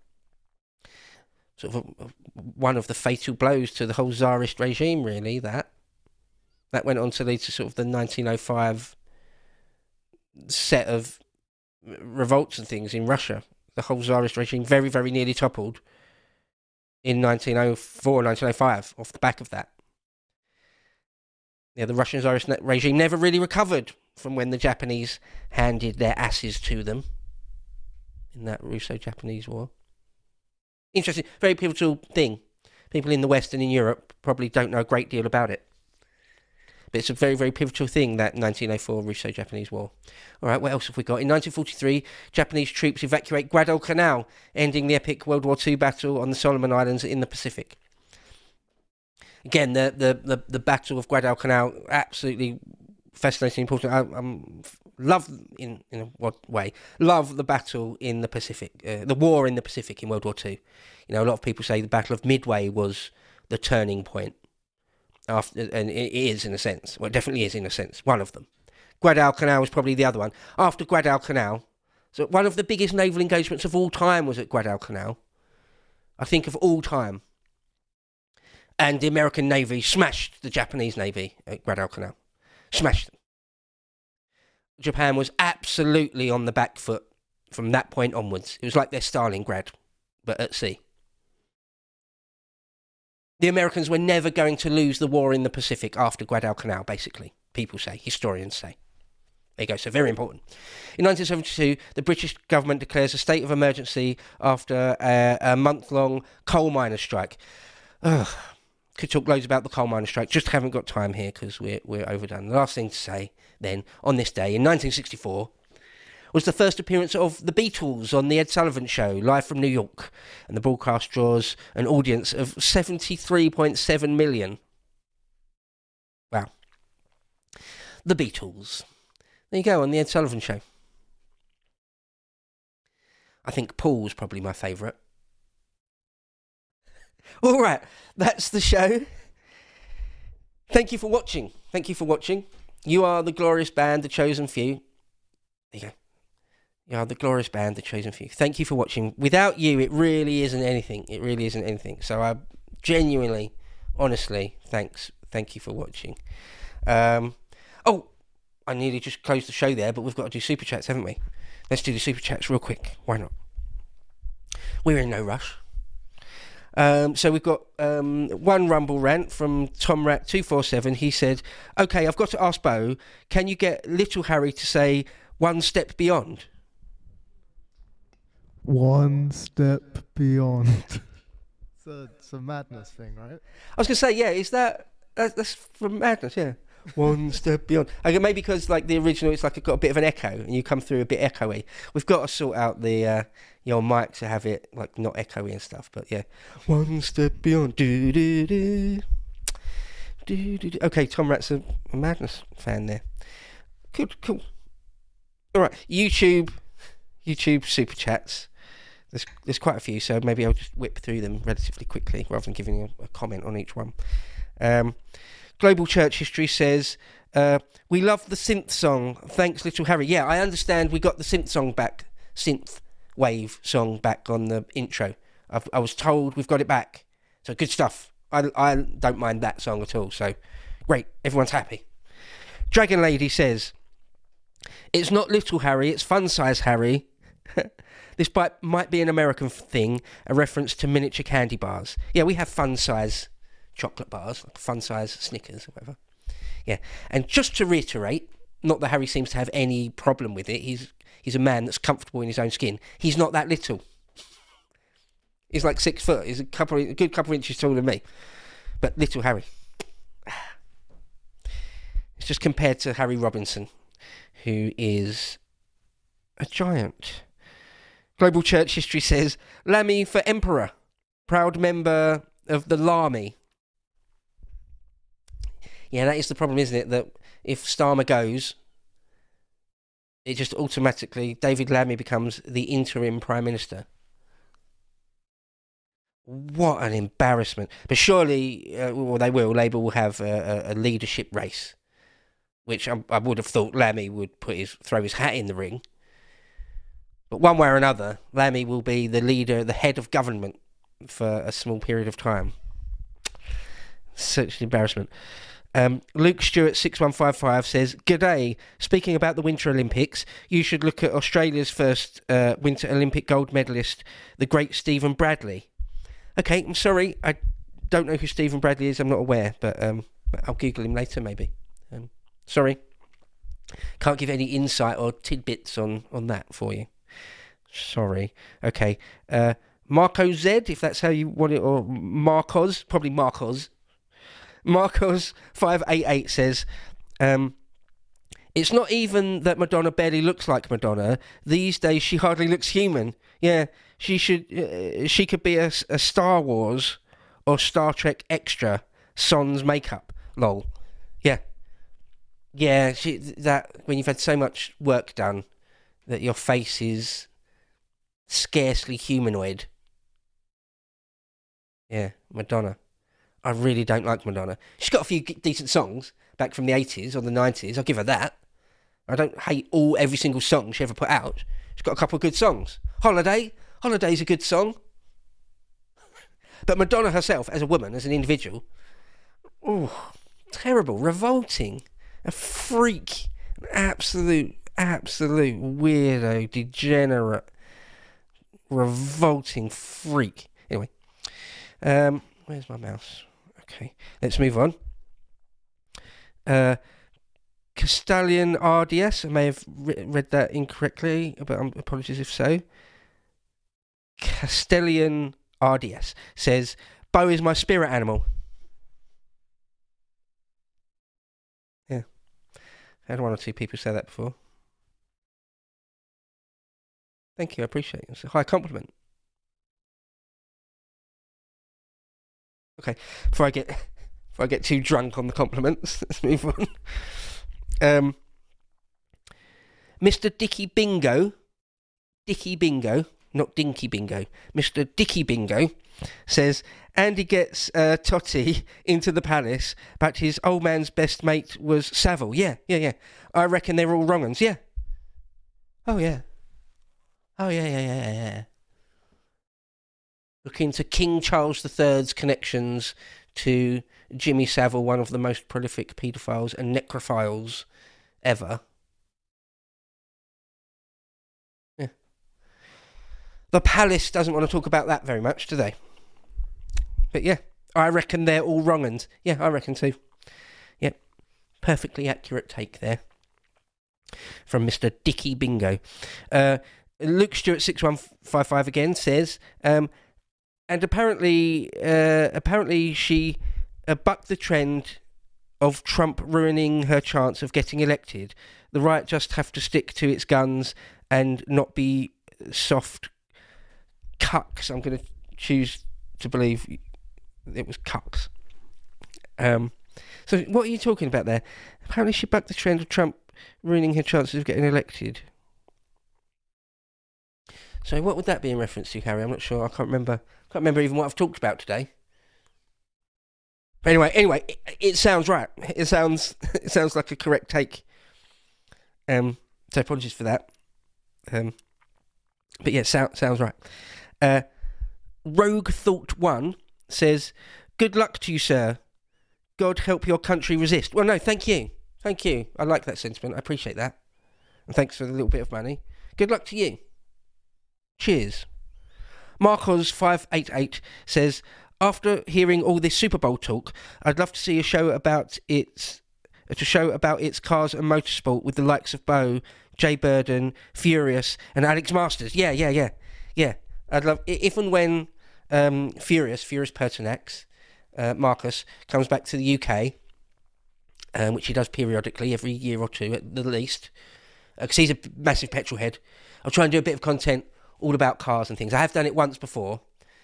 Sort of a, one of the fatal blows to the whole Tsarist regime, really, that. That went on to lead to sort of the nineteen oh five set of revolts and things in Russia. The whole Tsarist regime very, very nearly toppled in nineteen oh four, nineteen oh five, off the back of that. Yeah, the Russian Tsarist regime never really recovered from when the Japanese handed their asses to them in that Russo-Japanese War. Interesting, very pivotal thing. People in the West and in Europe probably don't know a great deal about it. But it's a very, very pivotal thing, that nineteen oh four Russo-Japanese War. All right, what else have we got? In nineteen forty-three, Japanese troops evacuate Guadalcanal, ending the epic World War Two battle on the Solomon Islands in the Pacific. Again, the the, the, the Battle of Guadalcanal, absolutely fascinating, important. I, I'm love in in a what way love the battle in the Pacific, uh, the war in the Pacific in World War Two. You know, a lot of people say the Battle of Midway was the turning point. After, and it is in a sense. Well, it definitely is in a sense. One of them. Guadalcanal was probably the other one. After Guadalcanal, so one of the biggest naval engagements of all time was at Guadalcanal. I think of all time. And the American Navy smashed the Japanese Navy at Guadalcanal. Smashed them. Japan was absolutely on the back foot from that point onwards. It was like their Stalingrad, but at sea. The Americans were never going to lose the war in the Pacific after Guadalcanal, basically. People say, historians say. There you go, so very important. In nineteen seventy-two, the British government declares a state of emergency after a, a month-long coal miners' strike. Ugh. Could talk loads about the coal miners' strike, just haven't got time here because we're, we're overdone. The last thing to say, then, on this day, in nineteen sixty-four, was the first appearance of the Beatles on the Ed Sullivan Show, live from New York, and the broadcast draws an audience of seventy-three point seven million. Wow. The Beatles. There you go, on the Ed Sullivan Show. I think Paul's probably my favourite. All right, that's the show. Thank you for watching. Thank you for watching. You are the glorious band, The Chosen Few. There you go. You are the glorious band, The Chosen Few. Thank you for watching. Without you, it really isn't anything. It really isn't anything. So I genuinely, honestly, thanks. Thank you for watching. Um, oh, I nearly just closed the show there, but we've got to do Super Chats, haven't we? Let's do the Super Chats real quick. Why not? We're in no rush. Um, so we've got um, one Rumble rant from Tom Rat two four seven. He said, okay, I've got to ask Bo, can you get Little Harry to say one step beyond? One step beyond. it's, a, it's a madness thing, right? I was going to say, yeah, is that, that's, that's from Madness, yeah. One step beyond. Okay, maybe because like the original, it's like it's got a bit of an echo, and you come through a bit echoey. We've got to sort out the uh, your mic to have it like not echoey and stuff. But yeah, one step beyond. Do do do. Do do do. Okay, Tom Rat's a, a Madness fan there. Good, cool. All right, YouTube, YouTube super chats. There's there's quite a few, so maybe I'll just whip through them relatively quickly rather than giving a, a comment on each one. Um. Global Church History says, uh, we love the synth song. Thanks, Little Harry. Yeah, I understand we got the synth song back, synth wave song back on the intro. I've, I was told we've got it back. So good stuff. I, I don't mind that song at all. So great. Everyone's happy. Dragon Lady says, it's not Little Harry, it's Fun Size Harry. This might, might be an American thing, a reference to miniature candy bars. Yeah, we have Fun Size chocolate bars, like Fun Size Snickers or whatever. Yeah, and just to reiterate, not that Harry seems to have any problem with it, he's he's a man that's comfortable in his own skin. He's not that little. He's like six foot. He's a couple, a good couple of inches taller than me. But Little Harry. It's just compared to Harry Robinson, who is a giant. Global Church History says, Lammy for Emperor, proud member of the Larmy. Yeah, that is the problem, isn't it? That if Starmer goes, it just automatically, David Lammy becomes the interim Prime Minister. What an embarrassment. But surely, uh, well, they will, Labour will have a, a leadership race, which I, I would have thought Lammy would put his throw his hat in the ring. But one way or another, Lammy will be the leader, the head of government for a small period of time. Such an embarrassment. Um, Luke Stewart six one five five says, G'day, speaking about the Winter Olympics, you should look at Australia's first uh, Winter Olympic gold medalist, the great Stephen Bradley. Okay, I'm sorry, I don't know who Stephen Bradley is, I'm not aware, but um, I'll Google him later maybe. Um, sorry, can't give any insight or tidbits on, on that for you. Sorry. Okay, uh, Marco Z, if that's how you want it, or Marcos, probably Marcos. Marcos five eight eight says, um, it's not even that Madonna barely looks like Madonna. These days she hardly looks human. Yeah, she should. Uh, she could be a, a Star Wars or Star Trek extra sans makeup. Lol. Yeah. Yeah, she, that when you've had so much work done that your face is scarcely humanoid. Yeah, Madonna. I really don't like Madonna. She's got a few g- decent songs back from the eighties or the nineties. I'll give her that. I don't hate all every single song she ever put out. She's got a couple of good songs. Holiday. Holiday's a good song. But Madonna herself, as a woman, as an individual, oh, terrible, revolting, a freak, an absolute, absolute weirdo, degenerate, revolting freak. Anyway, um, where's my mouse? Okay, let's move on. Uh, Castellian R D S, I may have re- read that incorrectly, but um, apologies if so. Castellian R D S says, Bo is my spirit animal. Yeah. I had one or two people say that before. Thank you, I appreciate it. It's a high compliment. Okay, before I get before I get too drunk on the compliments, let's move on. Um, Mister Dicky Bingo, Dicky Bingo, not Dinky Bingo, Mister Dicky Bingo says, Andy gets uh, Totti into the palace, but his old man's best mate was Savile. Yeah, yeah, yeah. I reckon they're all wrong uns. Yeah. Oh, yeah. Oh, yeah, yeah, yeah, yeah. Look into King Charles the third's connections to Jimmy Savile, one of the most prolific paedophiles and necrophiles ever. Yeah. The palace doesn't want to talk about that very much, do they? But yeah, I reckon they're all wrong uns. Yeah, I reckon too. Yep. Perfectly accurate take there from Mister Dicky Bingo. Uh, Luke Stewart six one five five again says, um, and apparently, uh, apparently she uh, bucked the trend of Trump ruining her chance of getting elected. The right just have to stick to its guns and not be soft cucks. I'm going to choose to believe it was cucks. Um, so what are you talking about there? Apparently she bucked the trend of Trump ruining her chances of getting elected. So what would that be in reference to, Harry? I'm not sure. I can't remember. Can't remember even what I've talked about today. But anyway, anyway, it, it sounds right. It sounds it sounds like a correct take. Um, so apologies for that. Um, but yeah, sound, sounds right. Uh, Rogue Thought One says, "Good luck to you, sir. God help your country resist." Well, no, thank you, thank you. I like that sentiment. I appreciate that, and thanks for the little bit of money. Good luck to you. Cheers. Marcos five eight eight says, after hearing all this Super Bowl talk, I'd love to see a show about its to show about its cars and motorsport with the likes of Bo, Jay Burden, Furious, and Alex Masters. Yeah, yeah, yeah, yeah. I'd love if and when um, Furious, Furious Pertinax, uh, Marcus comes back to the U K, um, which he does periodically, every year or two at the least, because uh, he's a massive petrol head. I'll try and do a bit of content all about cars and things. I have done it once before.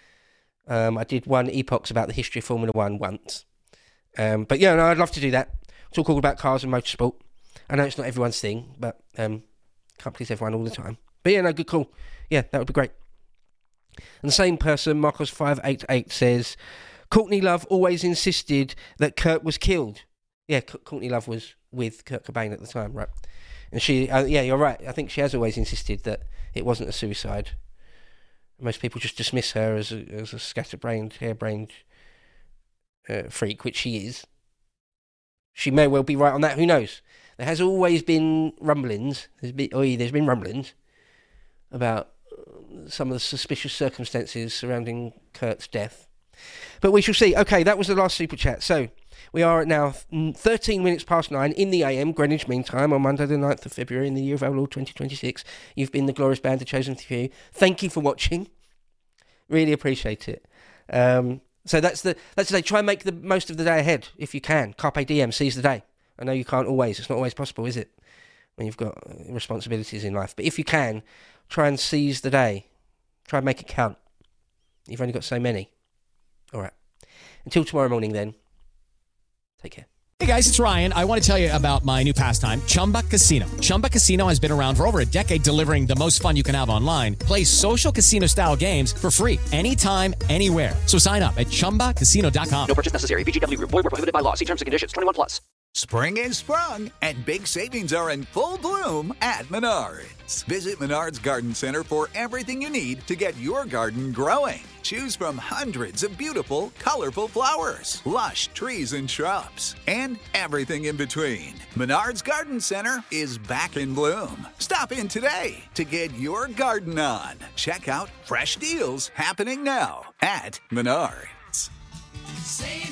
Um, I did one Epochs about the history of Formula One once. Um, but yeah, no, I'd love to do that. Talk all about cars and motorsport. I know it's not everyone's thing, but um, can't please everyone all the time. But yeah, no, good call. Yeah, that would be great. And the same person, Marcos five eight eight, says, Courtney Love always insisted that Kurt was killed. Yeah, C- Courtney Love was with Kurt Cobain at the time, right? And she, uh, yeah, you're right. I think she has always insisted that it wasn't a suicide. Most people just dismiss her as a, as a scatterbrained, harebrained uh, freak, which she is. She may well be right on that. Who knows? There has always been rumblings. There's been, oh, there's been rumblings about some of the suspicious circumstances surrounding Kurt's death. But we shall see. Okay, that was the last Super Chat. So we are at now thirteen minutes past nine in the A M, Greenwich Mean Time, on Monday the ninth of February in the year of our Lord twenty twenty-six. You've been the glorious band, the chosen few. Thank you for watching. Really appreciate it. Um, so that's the that's the day. Try and make the most of the day ahead if you can. Carpe diem, seize the day. I know you can't always. It's not always possible, is it? When you've got responsibilities in life. But if you can, try and seize the day. Try and make it count. You've only got so many. All right. Until tomorrow morning then. Take care. Hey guys, it's Ryan. I want to tell you about my new pastime, Chumba Casino. Chumba Casino has been around for over a decade, delivering the most fun you can have online. Play social casino-style games for free anytime, anywhere. So sign up at chumba casino dot com. No purchase necessary. V G W Group. Void where prohibited by law. See terms and conditions. twenty-one plus. Spring is sprung, and big savings are in full bloom at Menards. Visit Menards Garden Center for everything you need to get your garden growing. Choose from hundreds of beautiful, colorful flowers, lush trees and shrubs, and everything in between. Menards Garden Center is back in bloom. Stop in today to get your garden on. Check out fresh deals happening now at Menards. Save